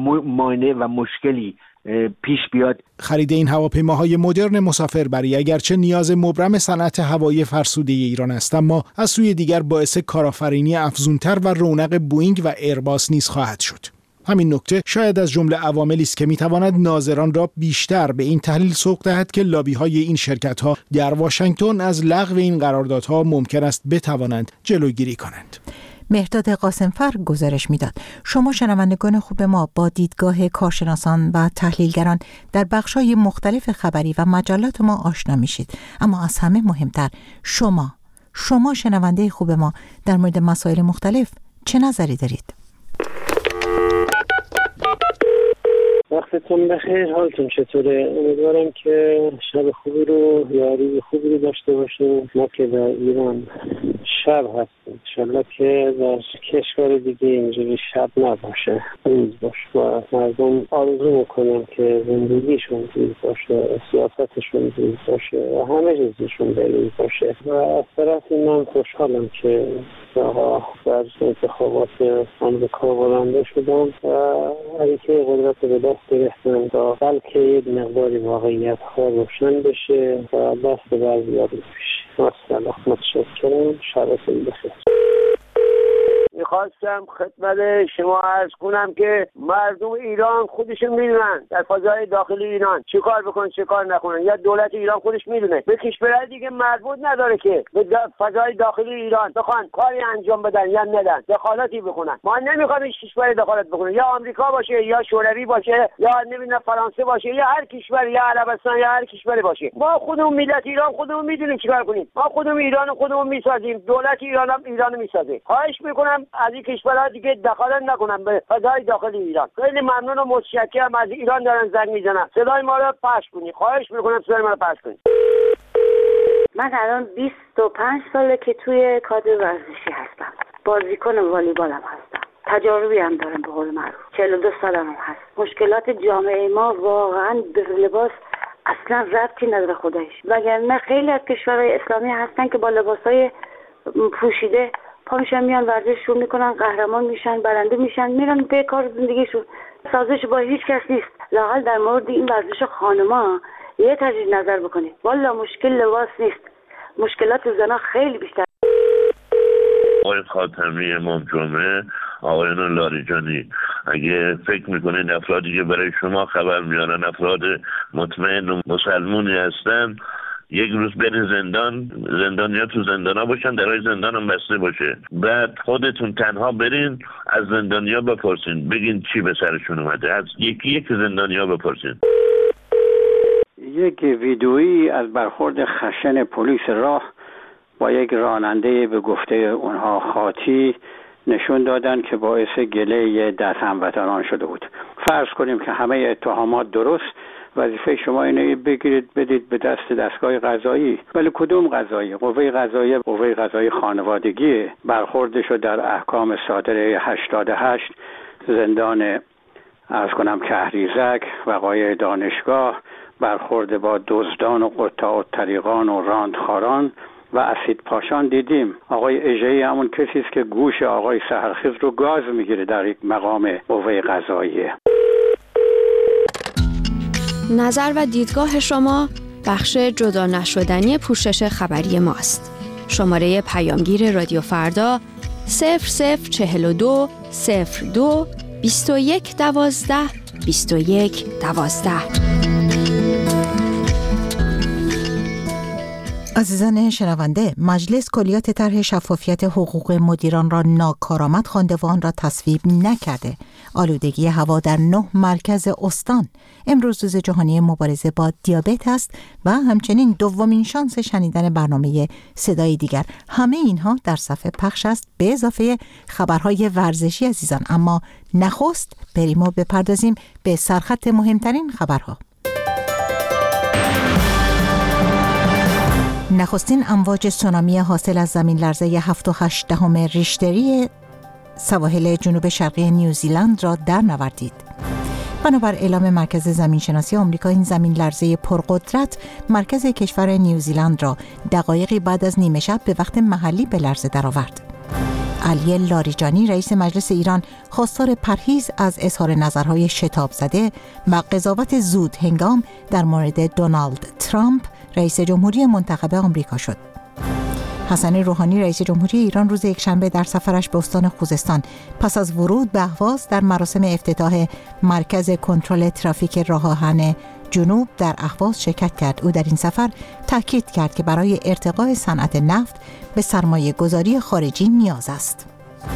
مانع و مشکلی پیش بیاد. خرید این هواپیماهای مدرن مسافربری اگرچه نیاز مبرم صنعت هوایی فرسوده ایران است، اما از سوی دیگر باعث کارآفرینی افزونتر و رونق بوئینگ و ایرباس نیز خواهد شد. همین نکته شاید از جمله عواملی است که میتواند ناظران را بیشتر به این تحلیل سوق دهد که لابی‌های این شرکت‌ها در واشنگتن از لغو این قراردادها ممکن است بتوانند جلوگیری کنند. مهرداد قاسمفر گزارش میداد. شما شنوندگان خوب ما با دیدگاه کارشناسان و تحلیلگران در بخش‌های مختلف خبری و مجلات ما آشنا میشید، اما از همه مهمتر شما شما شنونده خوب ما در مورد مسائل مختلف چه نظری دارید؟ وقتتون بخیر، حالتون چطوره؟ امیدوارم که شب خوبی رو یا روز خوبی رو داشته باشیم. ما که در ایران شب هستیم. انشالله که در کشور دیگه اینجوری شب نباشه، روز باشه و مردم آرزو میکنم که زندگیشون روز باشه، سیاستشون روز باشه و همه چیزشون به روز باشه. و از طرف من خوشحالم که آقا در انتخابات آمریکا برنده شدم و اگه که قدرت به دست گرفتم تا بلکه یک مقداری واقعیت ها روشن بشه و دست بر بیاری بشه. مثلا متشکرم، شبتون بخیر. میخواستم خدمت شما عرض کنم که مردم ایران خودشون میدونن در فضای داخلی ایران چی کار بکنن چی کار نکنن، یا دولت ایران خودش میدونه. به کشورهای دیگه مربوط نداره که به فضای داخلی ایران بخوان کاری انجام بدن یا ندن، دخالتی بکنن. ما نمیخوایم هیچ کشوری دخالت بکنه، یا آمریکا باشه یا شوروی باشه یا نمیدونم فرانسه باشه یا هر کشور یا عربستان یا هر کشوری باشه. ما خودمون ملت ایران خودمون میدونیم چیکار کنیم. ما خودمون ایران خودمون میسازیم، دولت ایران هم ایران میسازه. خواهش میکنم از این کشورها دیگه دخالت نکنن به فضای داخلی ایران. خیلی ممنون و متشکرم. از ایران دارن زنگ میزنن، صدای ما رو پخش کنید. خواهش میکنم صدای ما رو پخش کنید. من الان بیست و پنج ساله که توی کادر ورزشی هستم، بازیکن والیبالم هستم، تجاربی هم دارم به قول معروف، چهل و دو سالم هم هست. مشکلات جامعه ما واقعا به لباس اصلا ربطی نداره خودش، وگرنه خیلی از کشورهای اسلامی هستن که با لباسای پوشیده پا میشن میان ورزش شروع میکنن، قهرمان میشن، برنده میشن، میرن به کار زندگیشون. سازش با هیچ کس نیست. لااقل در مورد این ورزش خانما یه تجدید نظر بکنید. والا مشکل لباس نیست، مشکلات زنا خیلی بیشتر. آقای خاتمی، امام جمعه، آقایان لاریجانی، اگه فکر میکنید افرادی که برای شما خبر میارن افراد مطمئن و مسلمونی هستن، یک روز برین زندان، زندانیا تو زندان ها باشن، درهای زندان هم بسته باشه، بعد خودتون تنها برین از زندانیا بپرسین، بگین چی به سرشون اومده، از یکی یکی زندانیا بپرسین. یک ویدئویی از برخورد خشن پلیس راه با یک راننده به گفته اونها خاطی نشون دادن که باعث گله دست هموطنان شده بود. فرض کنیم که همه اتهامات درست، وظیفه شما اینه بگیرید بدید به دست دستگاه قضایی. ولی کدوم قضایی؟ قوه قضاییه، قوه قضایی خانوادگی. برخوردشو در احکام صادره هشتاد و هشت زندان عرض کنم کهریزک، وقایع دانشگاه، برخورد با دزدان و قطاع الطریقان و راندخاران و اسید پاشان دیدیم. آقای اژه‌ای همون کسی است که گوش آقای سحرخیز رو گاز میگیره در یک مقام قوه قضاییه. نظر و دیدگاه شما بخش جدا نشدنی پوشش خبری ماست. شماره پیامگیر رادیو فردا صفر صفر چهل و دو صفر دو بیست و یک دوازده بیست و یک دوازده. عزیزان شنونده، مجلس کلیات طرح شفافیت حقوق مدیران را ناکارآمد خوانده و آن را تصویب نکرده. آلودگی هوا در نه مرکز استان. امروز روز جهانی مبارزه با دیابت است و همچنین دومین شانس شنیدن برنامه صدای دیگر. همه اینها در صفحه پخش است به اضافه خبرهای ورزشی عزیزان. اما نخست بریم و بپردازیم به سرخط مهمترین خبرها. نخستین امواج سونامی حاصل از زمین لرزه هفت و هشت دهم ریشتری سواحل جنوب شرقی نیوزیلند را در نوردید. بنابر اعلام مرکز زمینشناسی آمریکا، این زمین لرزه پرقدرت مرکز کشور نیوزیلند را دقایقی بعد از نیمه شب به وقت محلی به لرزه درآورد. علی لاریجانی رئیس مجلس ایران خواستار پرهیز از اظهار نظرهای شتاب زده و قضاوت زود هنگام در مورد دونالد ترامپ رئیس جمهوری منتخب آمریکا شد. حسن روحانی رئیس جمهوری ایران روز یکشنبه در سفرش به استان خوزستان پس از ورود به اهواز در مراسم افتتاح مرکز کنترل ترافیک راه آهن جنوب در اهواز شرکت کرد. او در این سفر تاکید کرد که برای ارتقاء صنعت نفت به سرمایه گذاری خارجی نیاز است.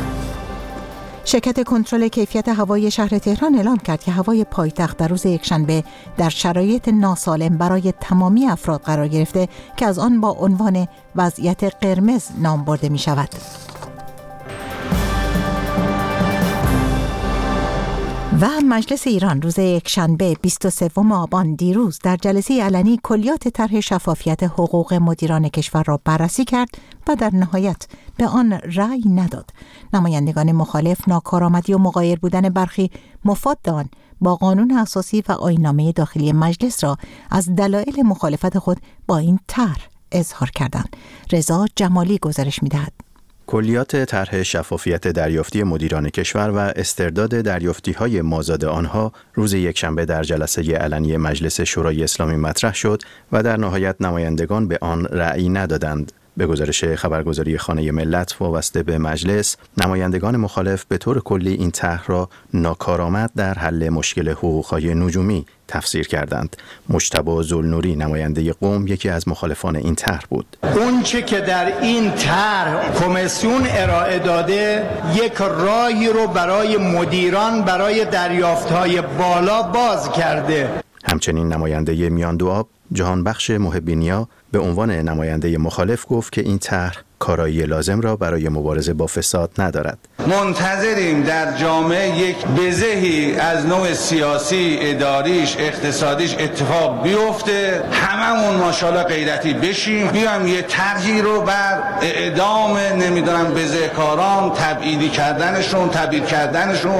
شرکت کنترل کیفیت هوایی شهر تهران اعلام کرد که هوای پایتخت در روز یکشنبه در شرایط ناسالم برای تمامی افراد قرار گرفته که از آن با عنوان وضعیت قرمز نام برده می شود. و مجلس ایران روز یکشنبه بیست و سوم آبان دیروز در جلسه علنی کلیات طرح شفافیت حقوق مدیران کشور را بررسی کرد و در نهایت به آن رأی نداد. نمایندگان مخالف ناکارآمدی و مغایر بودن برخی مفاد آن با قانون اساسی و آیین‌نامه داخلی مجلس را از دلایل مخالفت خود با این طرح اظهار کردند. رضا جمالی گزارش می‌دهد. کلیات طرح شفافیت دریافتی مدیران کشور و استرداد دریافتی‌های مازاد آنها روز یکشنبه در جلسه علنی مجلس شورای اسلامی مطرح شد و در نهایت نمایندگان به آن رأی ندادند. به گزارش خبرگزاری خانه ملت وابسته به مجلس، نمایندگان مخالف به طور کلی این طرح را ناکارآمد در حل مشکل حقوق‌های نجومی تفسیر کردند. مجتبی ذوالنوری نماینده قم یکی از مخالفان این طرح بود. اون چه که در این طرح کمیسیون ارائه داده یک راهی رو برای مدیران برای دریافت‌های بالا باز کرده. همچنین نماینده میان دو آب جهانبخش محبینیا به عنوان نماینده مخالف گفت که این طرح کارایی لازم را برای مبارزه با فساد ندارد. منتظریم در جامعه یک بزهی از نوع سیاسی، اداریش، اقتصادیش اتفاق بیفته، هممون ماشاءالله غیرتی بشیم، بیایم یه طرحی رو بر اعدام نمیدونم بزهکاران، تبعیدی کردنشون، تبعید کردنشون،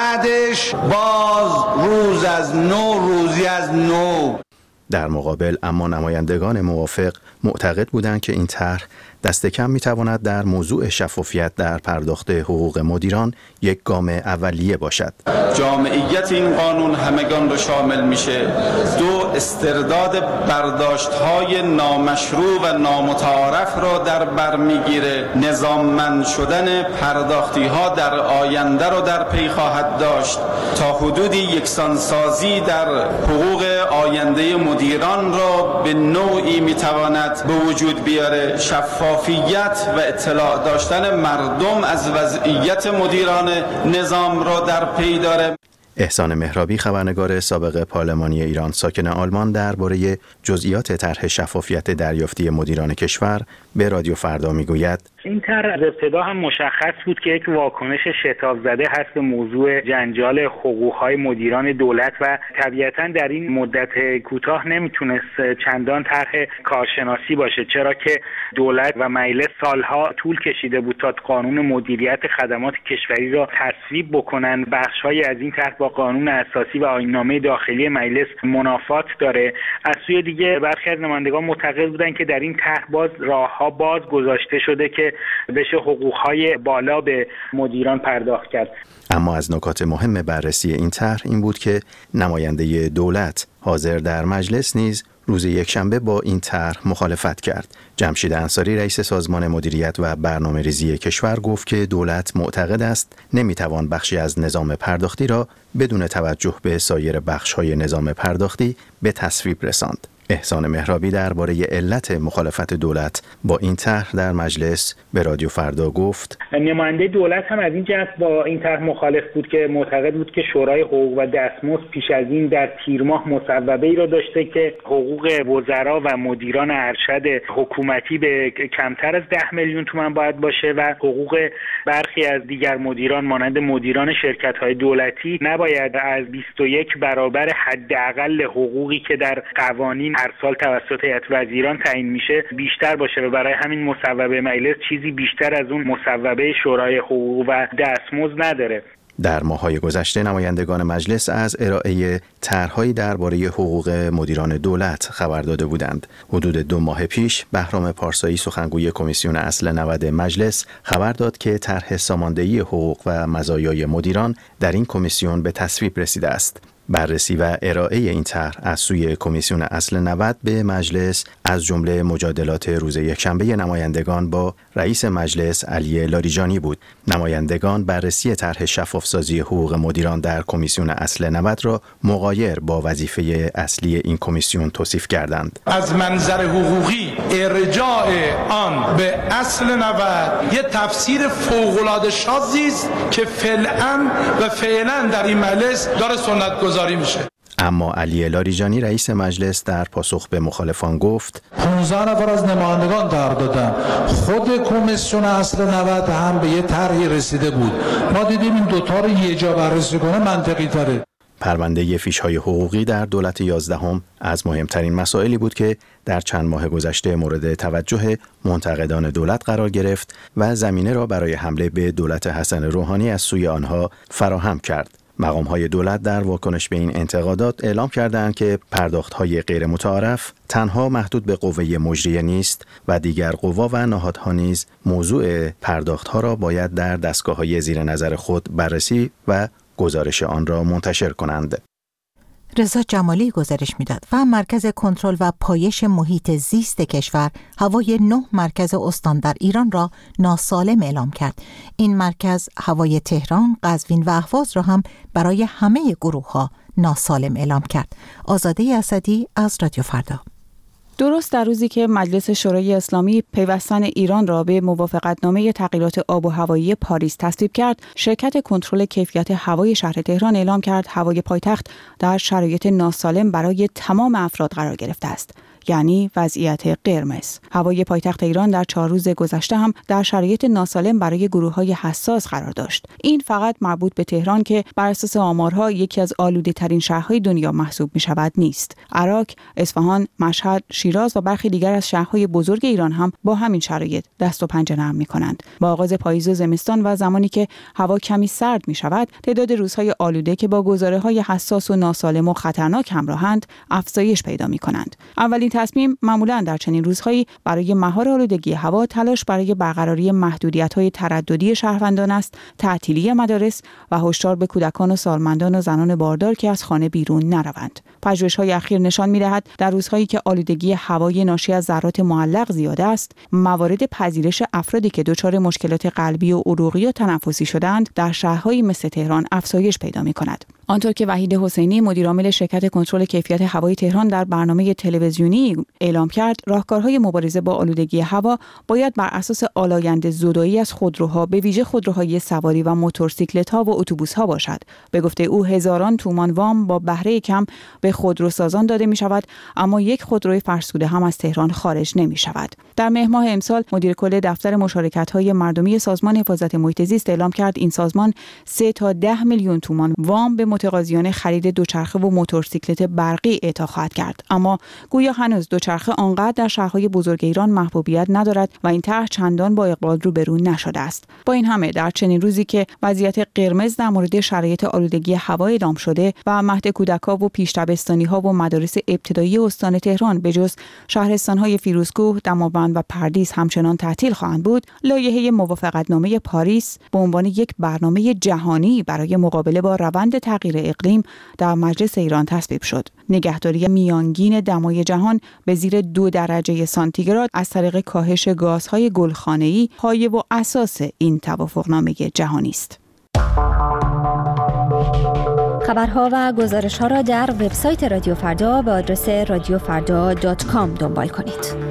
بعدش باز روز از نو، روزی از نو. در مقابل اما نمایندگان موافق معتقد بودند که این طرح دست کم میتواند در موضوع شفافیت در پرداخت حقوق مدیران یک گام اولیه باشد. جامعیت این قانون همگان را شامل میشه. دو، استرداد برداشت‌های نامشروع و نامتعارف را در بر میگیره. نظاممند شدن پرداختی‌ها در آینده را در پی خواهد داشت تا حدودی یکسانسازی در حقوق آینده مدیران را به نوعی میتواند به وجود بیاره. شفاف شفافیت و اطلاع داشتن مردم از وضعیت مدیران نظام را در پی داره. احسان مهرابی خبرنگار سابق پارلمانی ایران ساکن آلمان درباره جزئیات طرح شفافیت دریافتی مدیران کشور به رادیو فردا میگوید: این طرح از ابتدا هم مشخص بود که یک واکنش شتاب زده هست به موضوع جنجال حقوق‌های مدیران دولت و طبیعتاً در این مدت کوتاه نمیتونست چندان طرح کارشناسی باشه، چرا که دولت و مجلس سالها طول کشیده بود تا قانون مدیریت خدمات کشوری را تصویب بکنن. بخش‌های از این طرح با قانون اساسی و آیین‌نامه داخلی مجلس منافات داره. از سوی دیگه برخی از نمایندگان معتقد بودن که در این طرح باز راه‌ها باز گذاشته شده که بشه حقوق‌های بالا به مدیران پرداخت کرد. اما از نکات مهم بررسی این طرح این بود که نماینده دولت حاضر در مجلس نیز روز یکشنبه با این طرح مخالفت کرد. جمشید انصاری رئیس سازمان مدیریت و برنامه‌ریزی کشور گفت که دولت معتقد است نمیتوان بخشی از نظام پرداختی را بدون توجه به سایر بخش‌های نظام پرداختی به تصویب رساند. احسان مهرابی درباره علت مخالفت دولت با این طرح در مجلس به رادیو فردا گفت: نماینده دولت هم از این جهت با این طرح مخالف بود که معتقد بود که شورای حقوق و دستمزد پیش از این در تیر ماه مصوبه‌ای را داشته که حقوق وزرا و مدیران ارشد حکومتی به کمتر از ده میلیون تومان باید باشه و حقوق برخی از دیگر مدیران مانند مدیران شرکت‌های دولتی نباید از بیست و یک برابر حداقل حقوقی که در قوانین هر سال توسط هیئت وزیران تعیین میشه بیشتر باشه و برای همین مصوبه مجلس چیزی بیشتر از اون مصوبه شورای حقوق و دستمزد نداره. در ماه‌های گذشته نمایندگان مجلس از ارائه طرح‌هایی درباره حقوق مدیران دولت خبر داده بودند. حدود دو ماه پیش بهرام پارسایی سخنگوی کمیسیون اصل نود مجلس خبر داد که طرح ساماندهی حقوق و مزایای مدیران در این کمیسیون به تصویب رسیده است. بررسی و ارائه این طرح از سوی کمیسیون اصل نود به مجلس از جمله مجادلات روز یکشنبه نمایندگان با رئیس مجلس علی لاریجانی بود. نمایندگان بررسی طرح شفافسازی حقوق مدیران در کمیسیون اصل نود را مغایر با وظیفه اصلی این کمیسیون توصیف کردند. از منظر حقوقی ارجاع آن به اصل نود یک تفسیر فوق‌العاده شاذی است که فعلا و فعلا در این مجلس داره سنت گذاری میشه. اما علی لاریجانی رئیس مجلس در پاسخ به مخالفان گفت پانزده نفر از نمایندگان طرح دادن، خود کمیسیون اصل نود هم به یه طرحی رسیده بود، ما دیدیم این دوتا رو یه جا بررسی کنه منطقی تره. پرونده فیش‌های حقوقی در دولت یازدهم از مهمترین مسائلی بود که در چند ماه گذشته مورد توجه منتقدان دولت قرار گرفت و زمینه را برای حمله به دولت حسن روحانی از سوی آنها فراهم کرد. مقام‌های دولت در واکنش به این انتقادات اعلام کردند که پرداخت‌های غیر متعارف تنها محدود به قوه مجریه نیست و دیگر قوا و نهادها نیز موضوع پرداخت‌ها را باید در دستگاه‌های زیر نظر خود بررسی و گزارش آن را منتشر کنند. رضا جمالی گزارش میداد و مرکز کنترل و پایش محیط زیست کشور هوای نه مرکز استان در ایران را ناسالم اعلام کرد. این مرکز هوای تهران، قزوین و اهواز را هم برای همه گروه‌ها ناسالم اعلام کرد. آزاده اسدی از رادیو فردا. درست در روزی که مجلس شورای اسلامی پیوستن ایران را به موافقتنامه تغییرات آب و هوایی پاریس تصویب کرد، شرکت کنترل کیفیت هوای شهر تهران اعلام کرد هوای پایتخت در شرایط ناسالم برای تمام افراد قرار گرفته است. یعنی وضعیت قرمز. هوای پایتخت ایران در چهار روز گذشته هم در شرایط ناسالم برای گروه‌های حساس قرار داشت. این فقط مربوط به تهران که بر اساس آمارها یکی از آلوده‌ترین شهرهای دنیا محسوب می‌شود نیست. عراق، اصفهان، مشهد، شیراز و برخی دیگر از شهرهای بزرگ ایران هم با همین شرایط دست و پنجه نرم می‌کنند. با آغاز پاییز و زمستان و زمانی که هوا کمی سرد می‌شود، تعداد روزهای آلوده که با گزاره‌های حساس و ناسالم و خطرناک همراهند، افزایش پیدا می‌کنند. اولین تصمیم معمولاً در چنین روزهایی برای مهار آلودگی هوا تلاش برای برقراری محدودیت‌های ترددی شهروندان است، تعطیلی مدارس و هشدار به کودکان و سالمندان و زنان باردار که از خانه بیرون نروند. پژوهش‌های اخیر نشان می‌دهد در روزهایی که آلودگی هوای ناشی از ذرات معلق زیاد است، موارد پذیرش افرادی که دچار مشکلات قلبی و عروقی و تنفسی شدند در شهرهایی مثل تهران افزایش پیدا می‌کند. آنطور که وحید حسینی مدیرعامل شرکت کنترل کیفیت هوای تهران در برنامه تلویزیونی اعلام کرد، راهکارهای مبارزه با آلودگی هوا باید بر اساس آلاینده زدایی از خودروها، به ویژه خودروهای سواری و موتورسیکلت‌ها و اتوبوس‌ها باشد. به گفته او هزاران تومان وام با بهره کم به خودروسازان داده می‌شود، اما یک خودروی فرسوده هم از تهران خارج نمی‌شود. در مهر ماه امسال مدیر کل دفتر مشارکت‌های مردمی سازمان حفاظت محیط زیست اعلام کرد این سازمان سه تا ده میلیون تومان وام به متقاضیان خرید دوچرخه و موتورسیکلت برقی اعطا خواهد کرد. اما گویا هنوز دوچرخه آنقدر در شهرهای بزرگ ایران محبوبیت ندارد و این طرح چندان با اقبال روبرو نشده است. با این همه در چنین روزی که وضعیت قرمز در مورد شرایط آلودگی هوا اعلام شده و مهد کودک‌ها و پیش‌دبستانی‌ها و مدارس ابتدایی استان تهران به جز شهرستان‌های فیروزکوه، دماوند و پردیس همچنان تعطیل خواهند بود، لایحه موافقتنامه پاریس به عنوان یک برنامه جهانی برای مقابله با روند تغییر اقلیم در مجلس ایران تصویب شد. نگهداری میانگین دمای جهان به زیر دو درجه سانتیگراد از طریق کاهش گازهای گلخانه‌ای پایه و اساس این توافقنامه جهانی است. خبرها و گزارش‌ها را در وبسایت رادیو فردا به آدرس رادیو فردا دات کام دنبال کنید.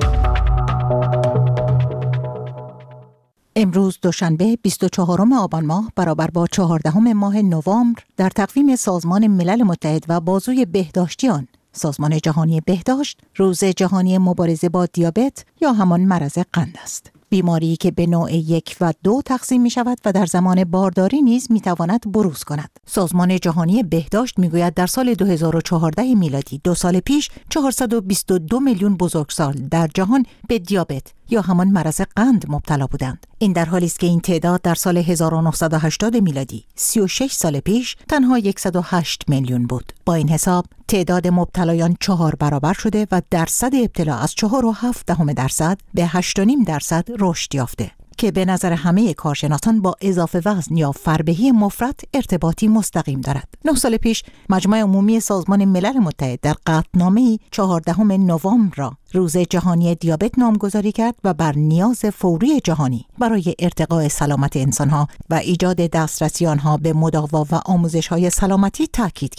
امروز دوشنبه بیست و چهارم آبان ماه برابر با چهاردهم ماه نوامبر در تقویم سازمان ملل متحد و بازوی بهداشتی آن، سازمان جهانی بهداشت، روز جهانی مبارزه با دیابت یا همان مرض قند است. بیماری که به نوع یک و دو تقسیم می شود و در زمان بارداری نیز می تواند بروز کند. سازمان جهانی بهداشت می گوید در سال دو هزار و چهارده میلادی، دو سال پیش، چهارصد و بیست و دو میلیون بزرگسال در جهان به دیابت یا همان مرض قند مبتلا بودند. این در حالی است که این تعداد در سال هزار و نهصد و هشتاد میلادی، سی و شش سال پیش، تنها صد و هشت میلیون بود. با این حساب تعداد مبتلایان چهار برابر شده و درصد ابتلا از چهار و هفت دهم درصد به هشت و نیم درصد رشد یافته که به نظر همه کارشناسان با اضافه وزن یا فربهی مفرط ارتباطی مستقیم دارد. نه سال پیش مجمع عمومی سازمان ملل متحد در قطعنامه‌ای چهاردهم نوامبر را روز جهانی دیابت نامگذاری کرد و بر نیاز فوری جهانی برای ارتقاء سلامت انسانها و ایجاد دسترسی آنها به مداوا و آموزش‌های سلامتی تاکید کرد.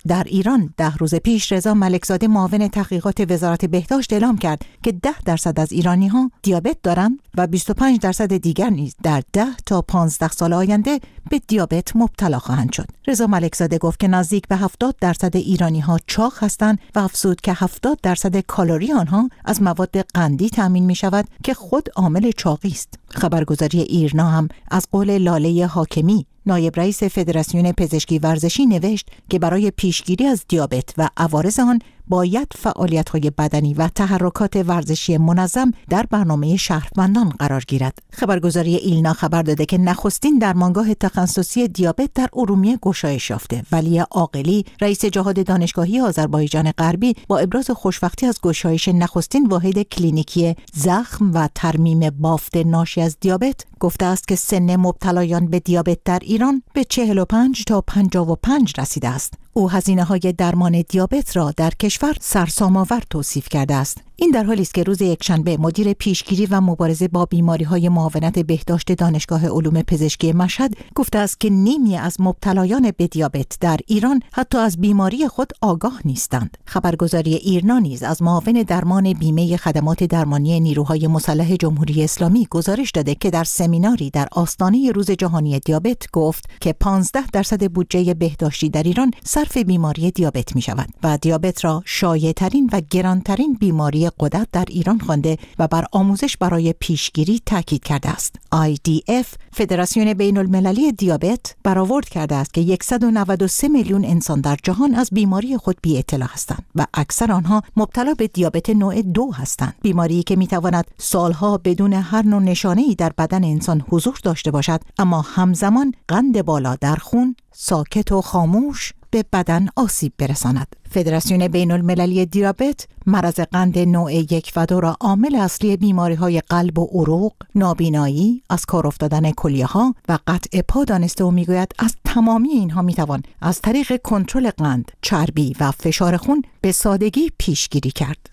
در ایران ده روز پیش رضا ملکزاده معاون تحقیقات وزارت بهداشت اعلام کرد که ده درصد از ایرانی‌ها دیابت دارند و بیست و پنج درصد دیگر نیز در ده تا پانزده سال آینده به دیابت مبتلا خواهند شد. رضا ملکزاده گفت که نزدیک به هفتاد درصد ایرانی‌ها چاق هستند و افزود که هفتاد درصد کالری آنها از مواد قندی تامین می‌شود که خود عامل چاقی است. خبرگزاری ایرنا هم از قول لاله حاکمی نایب رئیس فدراسیون پزشکی ورزشی نوشت که برای پیشگیری از دیابت و عوارض آن باید فعالیت‌های بدنی و تحرکات ورزشی منظم در برنامه شهروندان قرار گیرد. خبرگزاری ایلنا خبر داده که نخستین درمانگاه تخصصی دیابت در ارومیه گشایش یافته. ولی عاقلی رئیس جهاد دانشگاهی آذربایجان غربی با ابراز خوشبختی از گشایش نخستین واحد کلینیکی زخم و ترمیم بافت ناشی از دیابت گفته است که سن مبتلایان به دیابت در ایران به چهل و پنج تا پنجاه و پنج رسیده است. او هزینه‌های درمان دیابت را در کشور سرسام‌آور توصیف کرده است. این در حالی است که روز یکشنبه مدیر پیشگیری و مبارزه با بیماری‌های معاونت بهداشت دانشگاه علوم پزشکی مشهد گفته است که نیمی از مبتلایان به دیابت در ایران حتی از بیماری خود آگاه نیستند. خبرگزاری ایرنا نیز از معاون درمان بیمه خدمات درمانی نیروهای مسلح جمهوری اسلامی گزارش داده که در سمیناری در آستانه روز جهانی دیابت گفت که پانزده درصد بودجه بهداشتی در ایران صرف بیماری دیابت می شود و دیابت را شایع‌ترین و گرانترین بیماری غدد در ایران خوانده و بر آموزش برای پیشگیری تاکید کرده است. آی دی اف فدراسیون بین المللی دیابت برآورد کرده است که صد و نود و سه میلیون انسان در جهان از بیماری خود بی اطلاع هستند و اکثر آنها مبتلا به دیابت نوع دو هستند. بیماری که می تواند سالها بدون هر نوع نشانه‌ای در بدن انسان حضور داشته باشد اما همزمان قند بالا در خون ساکت و خاموش به بدن آسیب برساند. فدراسیون بین المللی دیابت مرض قند نوع یک و دو را عامل اصلی بیماری‌های قلب و عروق، نابینایی، از کار افتادن کلیه‌ها و قطع پا دانسته و میگوید از تمامی اینها میتوان از طریق کنترل قند، چربی و فشار خون به سادگی پیشگیری کرد.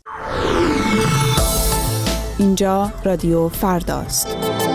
اینجا رادیو فرداست.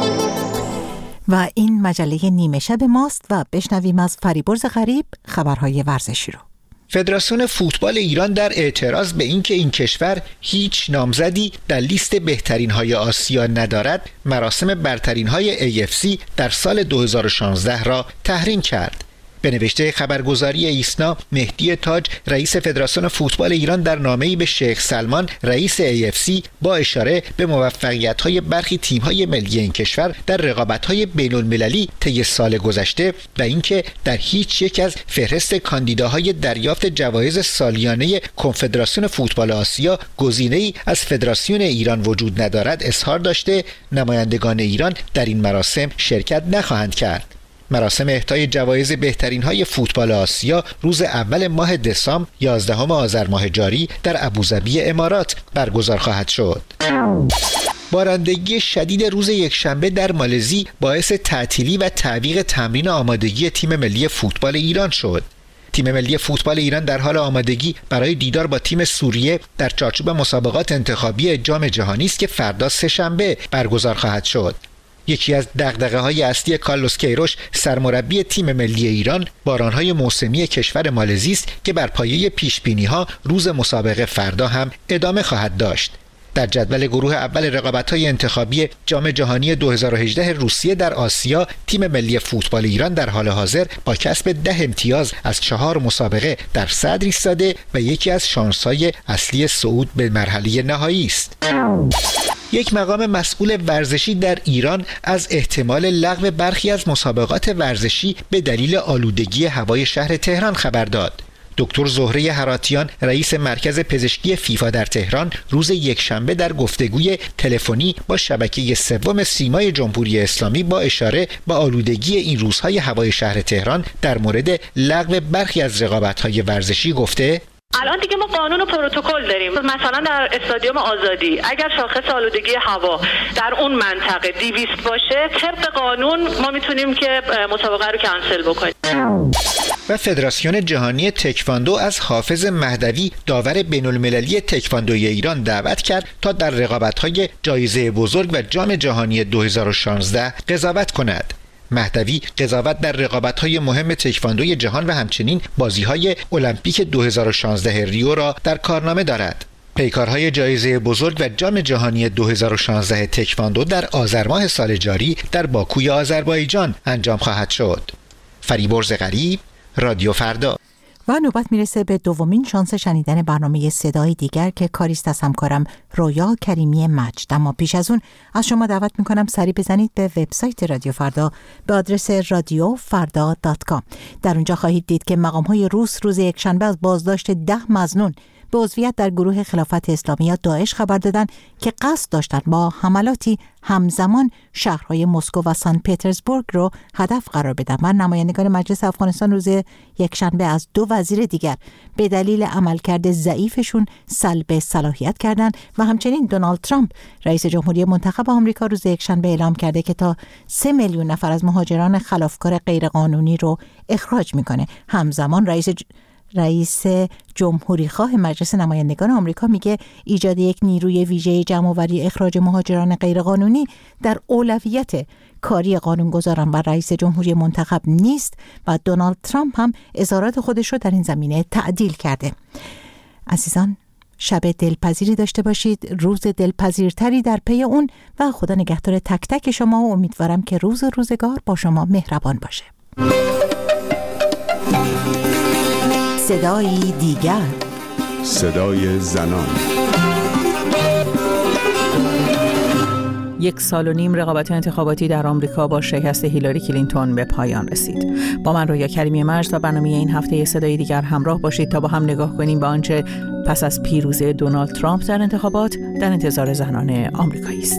و این مجله نیمه شب ماست و بشنویم از فریبرز غریب خبرهای ورزشی رو. فدراسیون فوتبال ایران در اعتراض به اینکه این کشور هیچ نامزدی در لیست بهترین های آسیا ندارد، مراسم برترین های ای اف سی در سال دو هزار و شانزده را تحریم کرد. به نوشته خبرگزاری ایسنا، مهدی تاج رئیس فدراسیون فوتبال ایران در نامه‌ای به شیخ سلمان رئیس ای اف سی با اشاره به موفقیت‌های برخی تیم‌های ملی این کشور در رقابت‌های بین‌المللی طی سال گذشته و اینکه در هیچ یک از فهرست کاندیداهای دریافت جوایز سالیانه کنفدراسیون فوتبال آسیا گزینه‌ای از فدراسیون ایران وجود ندارد، اظهار داشته نمایندگان ایران در این مراسم شرکت نخواهند کرد. مراسم اهدای جوایز بهترین های فوتبال آسیا روز اول ماه دسامبر یازدهم آذر ماه جاری در ابوظبی امارات برگزار خواهد شد. بارندگی شدید روز یکشنبه در مالزی باعث تعطیلی و تعویق تمرین آمادگی تیم ملی فوتبال ایران شد. تیم ملی فوتبال ایران در حال آمادگی برای دیدار با تیم سوریه در چارچوب مسابقات انتخابی جام جهانی است که فردا سه‌شنبه برگزار خواهد شد. یکی از دغدغه‌های اصلی کارلوس کیروش سرمربی تیم ملی ایران باران‌های موسمی کشور مالزی است که بر پایه پیش‌بینی‌ها روز مسابقه فردا هم ادامه خواهد داشت. در جدول گروه اول رقابت‌های انتخابی جام جهانی دو هزار و هجده روسیه در آسیا، تیم ملی فوتبال ایران در حال حاضر با کسب ده امتیاز از چهار مسابقه در صدر ایستاده و یکی از شانس‌های اصلی صعود به مرحله نهایی است. یک مقام مسئول ورزشی در ایران از احتمال لغو برخی از مسابقات ورزشی به دلیل آلودگی هوای شهر تهران خبر داد. دکتر زهره هراتیان رئیس مرکز پزشکی فیفا در تهران روز یکشنبه در گفتگوی تلفنی با شبکه سوم سیمای جمهوری اسلامی با اشاره به آلودگی این روزهای هوای شهر تهران در مورد لغو برخی از رقابت‌های ورزشی گفته: الان دیگه ما قانون و پروتکل داریم. مثلا در استادیوم آزادی اگر شاخص آلودگی هوا در اون منطقه دویست باشه، طبق قانون ما میتونیم که مسابقه رو کنسل بکنیم. و فدراسیون جهانی تکواندو از حافظ مهدوی داور بین‌المللی تکواندوی ایران دعوت کرد تا در رقابت‌های جایزه بزرگ و جام جهانی دو هزار و شانزده قضاوت کند. مهدوی قضاوت در رقابت‌های مهم تکواندوی جهان و همچنین بازی‌های المپیک دو هزار و شانزده ریو را در کارنامه دارد. پیکارهای جایزه بزرگ و جام جهانی دو هزار و شانزده تکواندو در آذر ماه سال جاری در باکوی آذربایجان انجام خواهد شد. فریبرز غریب، رادیو فردا. و نوبت میرسه به دومین شانس شنیدن برنامه صدای دیگر که کاریست از همکارم رویا کریمی مجد. اما پیش از اون از شما دعوت میکنم سری بزنید به وبسایت رادیو فردا به آدرس رادیو فردا دات کام. در اونجا خواهید دید که مقام‌های روس روز یکشنبه از بازداشت ده مظنون به عضویت در گروه خلافت اسلامی یا داعش خبر دادن که قصد داشتن با حملاتی همزمان شهرهای مسکو و سن پترزبورگ رو هدف قرار بدن. و نمایندگان مجلس افغانستان روز یکشنبه از دو وزیر دیگر به دلیل عملکرد ضعیفشون سلب صلاحیت کردند و همچنین دونالد ترامپ رئیس جمهوری منتخب آمریکا روز یکشنبه اعلام کرده که تا سه میلیون نفر از مهاجران خلافکار غیرقانونی رو اخراج میکنه. همزمان رئیس ج... رئیس جمهوری خواه مجلس نمایندگان آمریکا میگه ایجاد یک نیروی ویژه جمع‌آوری اخراج مهاجران غیرقانونی در اولویت کاری قانونگذاران و رئیس جمهوری منتخب نیست و دونالد ترامپ هم اظهارات خودش رو در این زمینه تعدیل کرده. عزیزان، شب دلپذیری داشته باشید، روز دلپذیرتری در پی اون و خدا نگهدار تک تک شما و امیدوارم که روز و روزگار با شما مهربان باشه. صدای دیگر، صدای زنان. یک سال و نیم رقابت انتخاباتی در آمریکا با شکست هیلاری کلینتون به پایان رسید. با من رویا کریمی مجد و برنامه این هفته صدای دیگر همراه باشید تا با هم نگاه کنیم به آنچه پس از پیروزی دونالد ترامپ در انتخابات در انتظار زنان آمریکایی است.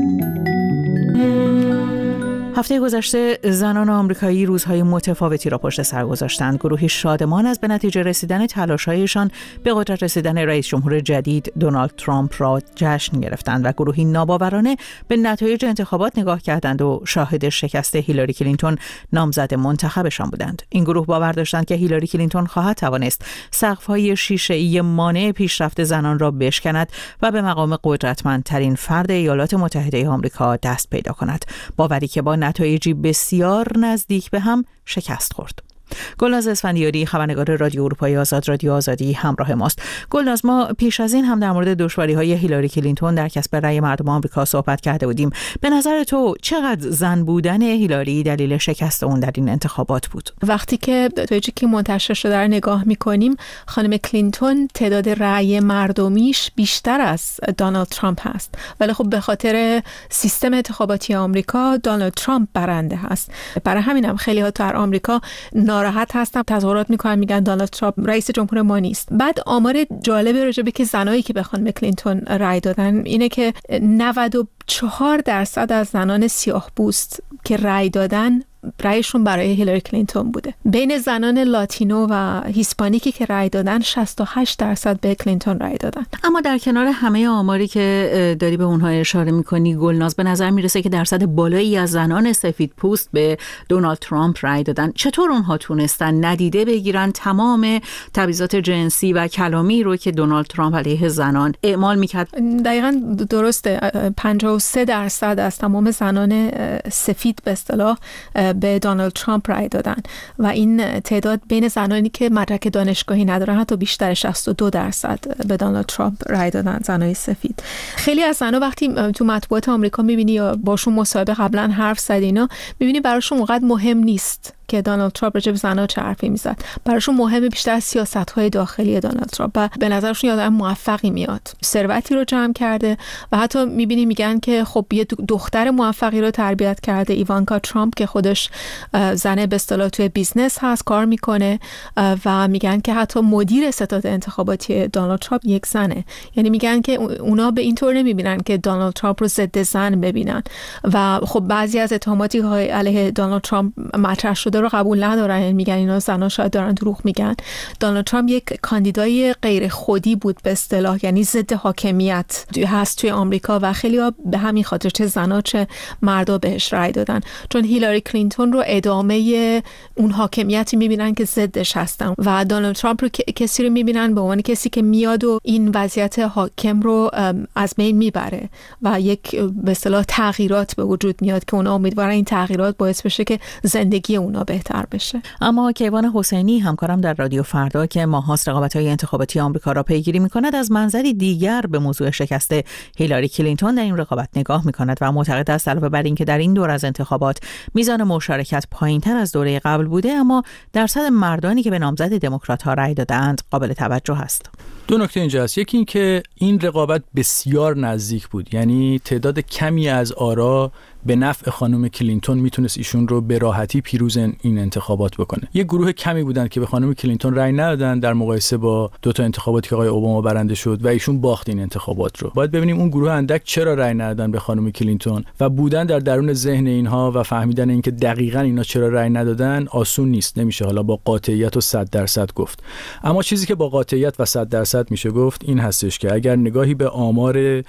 هفته گذشته زنان آمریکایی روزهای متفاوتی را پشت سر گذاشتند. گروهی شادمان از به نتیجه رسیدن تلاش‌هایشان به قدرت رسیدن رئیس جمهور جدید دونالد ترامپ را جشن گرفتند و گروهی ناباورانه به نتایج انتخابات نگاه کردند و شاهد شکست هیلاری کلینتون نامزد منتخبشان بودند. این گروه باور داشتند که هیلاری کلینتون خواهد توانست سقف‌های شیشه‌ای مانع پیشرفت زنان را بشکند و به مقام قدرتمندترین فرد ایالات متحده آمریکا دست پیدا کند. باوری که با نتایجی بسیار نزدیک به هم شکست خورد. گلناز اسفندیاری، خبرنگار رادیو اروپای آزاد، رادیو آزادی همراه ماست. گلناز، ما پیش از این هم در مورد دشواری‌های هیلاری کلینتون در کسب رأی مردم آمریکا صحبت کرده بودیم. به نظر تو چقدر زن بودن هیلاری دلیل شکست اون در این انتخابات بود؟ وقتی که نتایجی که منتشر شده رو نگاه می‌کنیم، خانم کلینتون تعداد رأی مردمیش بیشتر از دونالد ترامپ هست. ولی خب به خاطر سیستم انتخاباتی آمریکا دونالد ترامپ برنده هست. برای همینم خیلی ها در آمریکا ناراحت هستن، تظاهرات میکنن، میگن دونالد ترامپ رئیس جمهور ما نیست. بعد آمار جالب راجع به که زنایی که به خانم کلینتون رأی دادن اینه که نود و چهار درصد از زنان سیاه‌پوست که رأی دادن رأیشون برای هیلاری کلینتون بوده. بین زنان لاتینو و هیسپانیکی که رأی دادن شصت و هشت درصد به کلینتون رأی دادن. اما در کنار همه آماری که داری به اونها اشاره میکنی گلناز، به نظر میرسه که درصد بالایی از زنان سفید پوست به دونالد ترامپ رأی دادن. چطور اونها تونستن ندیده بگیرن تمام تبعیضات جنسی و کلامی رو که دونالد ترامپ علیه زنان اعمال میکرد؟ دقیقاً درسته. پنجاه و سه درصد از تمام زنان سفید به اصطلاح به دونالد ترامپ رأی دادن و این تعداد بین زنانی که مدرک دانشگاهی ندارن حتی بیشتر، شصت و دو درصد به دونالد ترامپ رأی دادن زنای سفید. خیلی از زنا وقتی تو مطبوعات آمریکا میبینی یا باشون مصاحبه قبلا حرف زد اینا، میبینی براشون اونقدر مهم نیست که دونالد ترامپ راجع به زن‌ها چه حرفی میزد. براشون مهمه بیشتر سیاست‌های داخلی دونالد ترامپ و به نظرشون آدم موفقی میاد. ثروتی رو جمع کرده و حتی می‌بینی میگن که خب یه دختر موفقی رو تربیت کرده، ایوانکا ترامپ، که خودش زنه به اصطلاح توی بیزنس هست، کار میکنه و میگن که حتی مدیر ستاد انتخاباتی دونالد ترامپ یک زنه. یعنی میگن که اونا به این طور نمیبینن که دونالد ترامپ رو ضد زن ببینن و خب بعضی از اتهاماتی که علیه دونالد ترامپ مطرح شده اپتدا رو قبول ندارن، میگن اینا زنا شاید دارن دروغ میگن. دونالد ترامپ یک کاندیدای غیر خودی بود به اصطلاح، یعنی ضد حاکمیت هست توی آمریکا و خیلی‌ها به همین خاطر چه زنا چه مردا بهش رأی دادن، چون هیلاری کلینتون رو ادامه اون حاکمیتی میبینن که ضدش هستن و دونالد ترامپ رو کسی رو میبینن به عنوان کسی که میاد و این وضعیت حاکم رو از بین میبره و یک به اصطلاح تغییرات به وجود میاد که اونا امیدوارن این تغییرات باعث بشه که زندگی اونا بهتر بشه. اما کیوان حسینی همکارم در رادیو فردا که ماهاست رقابت‌های انتخاباتی آمریکا را پیگیری می‌کند، از منظری دیگر به موضوع شکست هیلاری کلینتون در این رقابت نگاه می‌کند و معتقد است علاوه بر اینکه در این دور از انتخابات میزان مشارکت پایین‌تر از دوره قبل بوده، اما درصد مردانی که به نامزد دموکرات‌ها رأی دادند قابل توجه است. دو نکته اینجا هست. یکی این که این رقابت بسیار نزدیک بود، یعنی تعداد کمی از آرا به نفع خانم کلینتون میتونست ایشون رو به راحتی پیروز این انتخابات بکنه. یه گروه کمی بودن که به خانم کلینتون رأی ندادن در مقایسه با دو تا انتخاباتی که آقای اوباما برنده شد و ایشون باخت این انتخابات رو. باید ببینیم اون گروه اندک چرا رأی ندادن به خانم کلینتون و بودن در درون ذهن اینها و فهمیدن اینکه دقیقاً اینا چرا رأی ندادن آسون نیست، نمیشه حالا با قاطعیت و صد درصد گفت. اما چیزی که با قاطعیت و صد درصد میشه گفت این هستش که اگر نگاهی به آمار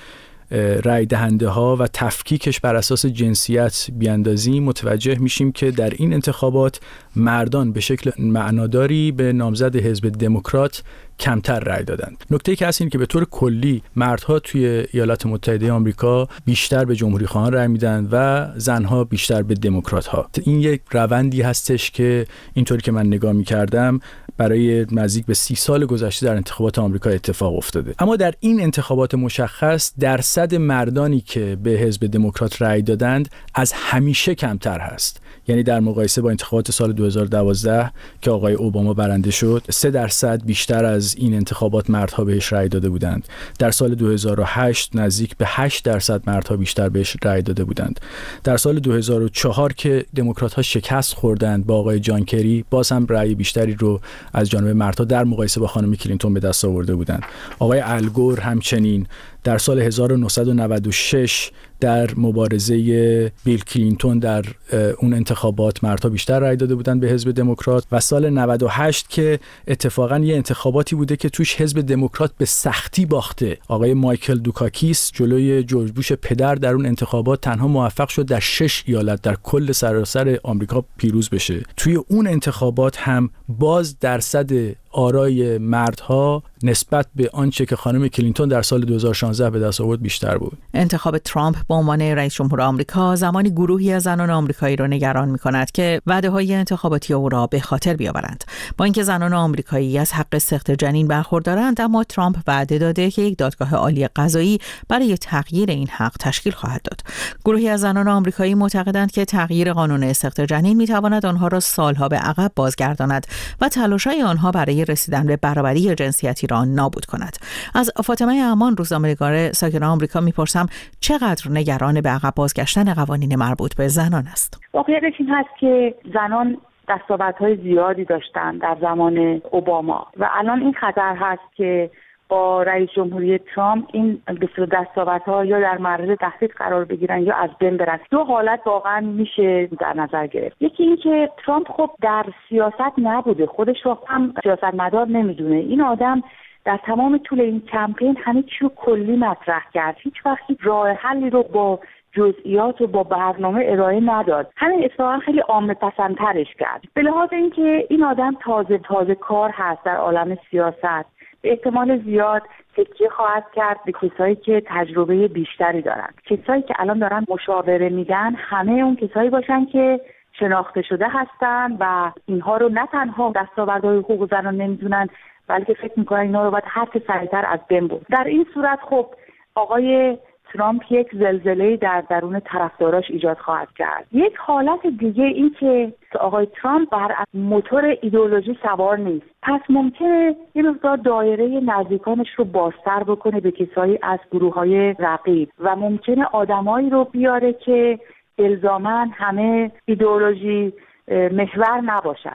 رای دهنده ها و تفکیکش بر اساس جنسیت بیاندازیم، متوجه میشیم که در این انتخابات مردان به شکل معناداری به نامزد حزب دموکرات کمتر رای دادند. نکته که هست این که به طور کلی مردها توی ایالات متحده آمریکا بیشتر به جمهوری خواهان رای میدن و زنها بیشتر به دموکرات ها. این یک روندی هستش که اینطوری که من نگاه میکردم برای نزدیک به سی سال گذشته در انتخابات آمریکا اتفاق افتاده. اما در این انتخابات مشخص درصد مردانی که به حزب دموکرات رای دادند از همیشه کمتر هست. یعنی در مقایسه با انتخابات سال دو هزار و دوازده که آقای اوباما برنده شد، سه درصد بیشتر از این انتخابات مردها بهش رای داده بودند. در سال دو هزار و هشت نزدیک به هشت درصد مردها بیشتر بهش رای داده بودند. در سال دو هزار و چهار که دموکرات‌ها شکست خوردند با آقای جان کری، باز هم رای بیشتری رو از جانب مردها در مقایسه با خانم کلینتون به دست آورده بودند. آقای الگور همچنین در سال هزار و نهصد و نود و شش در مبارزه بیل کلینتون در اون انتخابات مردها بیشتر رای داده بودند به حزب دموکرات و سال نود و هشت که اتفاقا یه انتخاباتی بوده که توش حزب دموکرات به سختی باخته. آقای مایکل دوکاکیس جلوی جورج بوش پدر در اون انتخابات تنها موفق شد در شش ایالت در کل سراسر آمریکا پیروز بشه. توی اون انتخابات هم باز درصد آرای مردها نسبت به آنچه که خانم کلینتون در سال دو هزار و شانزده به دست آورد بیشتر بود. انتخاب ترامپ به عنوان رئیس جمهور آمریکا زمانی گروهی از زنان آمریکایی را نگران می‌کند که وعده‌های انتخاباتی او را به خاطر بیاورند. با اینکه زنان آمریکایی از حق سخت جنین برخوردارند، اما ترامپ وعده داده که یک دادگاه عالی قضایی برای تغییر این حق تشکیل خواهد داد. گروهی از زنان آمریکایی معتقدند که تغییر قانون سخت جنین می‌تواند آنها را سالها به عقب بازگرداند و تلاش‌های آنها برای رسیدن به برابری جنسیتی را نابود کند. از فاطمه امان، روزنامه‌نگار ساکن آمریکا میپرسم چقدر نگران به عقب بازگشتن قوانین مربوط به زنان است. واقعیتش این هست که زنان دستاوردهای زیادی داشتن در زمان اوباما و الان این خطر هست که با رئیس جمهوری ترامپ این دستاوردها یا در معرض تهدید قرار بگیرن یا از بین برن. دو حالت واقعا میشه در نظر گرفت. یکی این که ترامپ خب در سیاست نبوده، خودش رو هم سیاستمدار نمیدونه. این آدم در تمام طول این کمپین همه چی رو کلی مطرح کرد، هیچ وقتی راه حلی رو با جزئیات و با برنامه ارائه نداد. همین اتفاقا خیلی عامه پسندترش کرد. به لحاظ اینکه این آدم تازه تازه کار هست در عالم سیاست، به احتمال زیاد تکیه خواهد کرد به کسایی که تجربه بیشتری دارن. کسایی که الان دارن مشاوره میدن همه اون کسایی باشن که شناخته شده هستن و اینها رو نه تنها دستاوردهای حقوق زنان نمیدونن، بلکه فکر میکنن اینا رو باید هر چه سریعتر از بین برد. در این صورت خب آقای ترامپ یک زلزله در درون طرفداراش ایجاد خواهد کرد. یک حالت دیگه این که آقای ترامپ بر موتور ایدئولوژی سوار نیست، پس ممکنه یه مقدار دایره نزدیکانش رو بازتر بکنه به کسایی از گروه‌های رقیب و ممکنه آدمایی رو بیاره که الزاماً همه ایدئولوژی محور نباشن.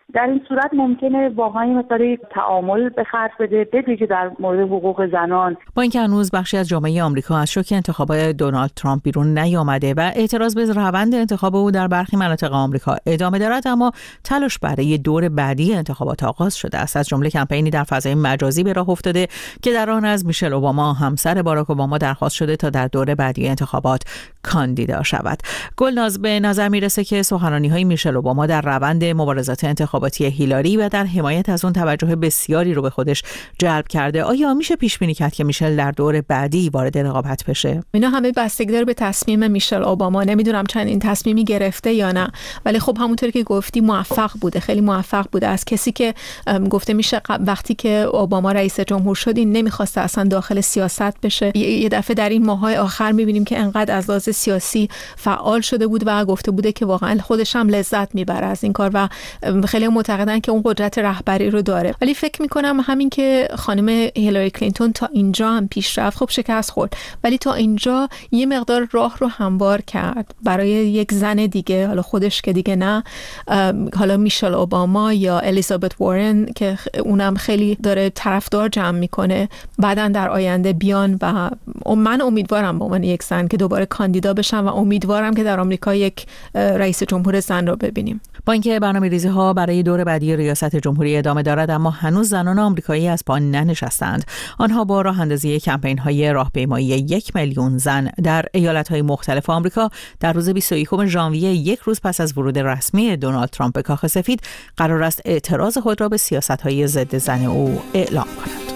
در این صورت ممکنه واقعا مثلا تعامل به خرج بده، به ویژه در مورد حقوق زنان. با اینکه هنوز بخشی از جامعه آمریکا از شوک انتخابات دونالد ترامپ بیرون نیامده و اعتراض به روند انتخاب او در برخی مناطق آمریکا ادامه دارد، اما تلاش برای دور بعدی انتخابات آغاز شده است. از جمله کمپینی در فضای مجازی به راه افتاده که در آن از میشل اوباما همسر باراک اوباما درخواست شده تا در دور بعدی انتخابات کاندیدا شود. گلناز، به نظر میرسه که سخنرانی‌های میشل اوباما در روند مبارزات انتخاباتی هیلاری و در حمایت از اون توجه بسیاری رو به خودش جلب کرده. آیا میشه پیش بینی کرد که میشل در دور بعدی وارد رقابت بشه؟ اینا همه بستگی داره به تصمیم میشل اوباما. نمیدونم چند این تصمیمی گرفته یا نه، ولی خب همونطور که گفتی موفق بوده، خیلی موفق بوده. از کسی که گفته میشه وقتی که اوباما رئیس جمهور شد این نمیخواسته اصلا داخل سیاست بشه، یه دفعه در این ماهای آخر میبینیم که انقدر از لحاظ سیاسی فعال شده بود و گفته بوده که واقعا خودش هم لذت میبره از این کار و خیلی معتقدن که اون قدرت رهبری رو داره. ولی فکر میکنم همین که خانم هیلاری کلینتون تا اینجا هم پیش رفت، خب شکست خورد، ولی تا اینجا یه مقدار راه رو هموار کرد برای یک زن دیگه، حالا خودش که دیگه نه، حالا میشل اوباما یا الیزابت وارن که اونم خیلی داره طرفدار جمع میکنه، بعدن در آینده بیان و من امیدوارم به عنوان یک زن که دوباره کاندیدا بشم و امیدوارم که در آمریکا یک رئیس جمهور زن رو ببینیم. با اینکه برنامه‌ریزی ها برای دور بعدی ریاست جمهوری ادامه دارد، اما هنوز زنان آمریکایی از پا ننشستند. آنها با راه اندازی کمپین های راهپیمایی یک میلیون زن در ایالت های مختلف آمریکا در روز بیست و یکم ژانویه، یک روز پس از ورود رسمی دونالد ترامپ به کاخ سفید، قرار است اعتراض خود را به سیاست های ضد زن او اعلام کنند.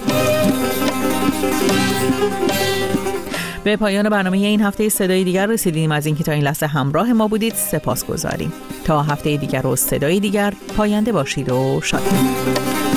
به پایان برنامه این هفته صدای دیگر رسیدیم. از اینکه تا این لحظه همراه ما بودید سپاسگزاریم. تا هفته دیگر و صدای دیگر، پاینده باشید و شاد باشید.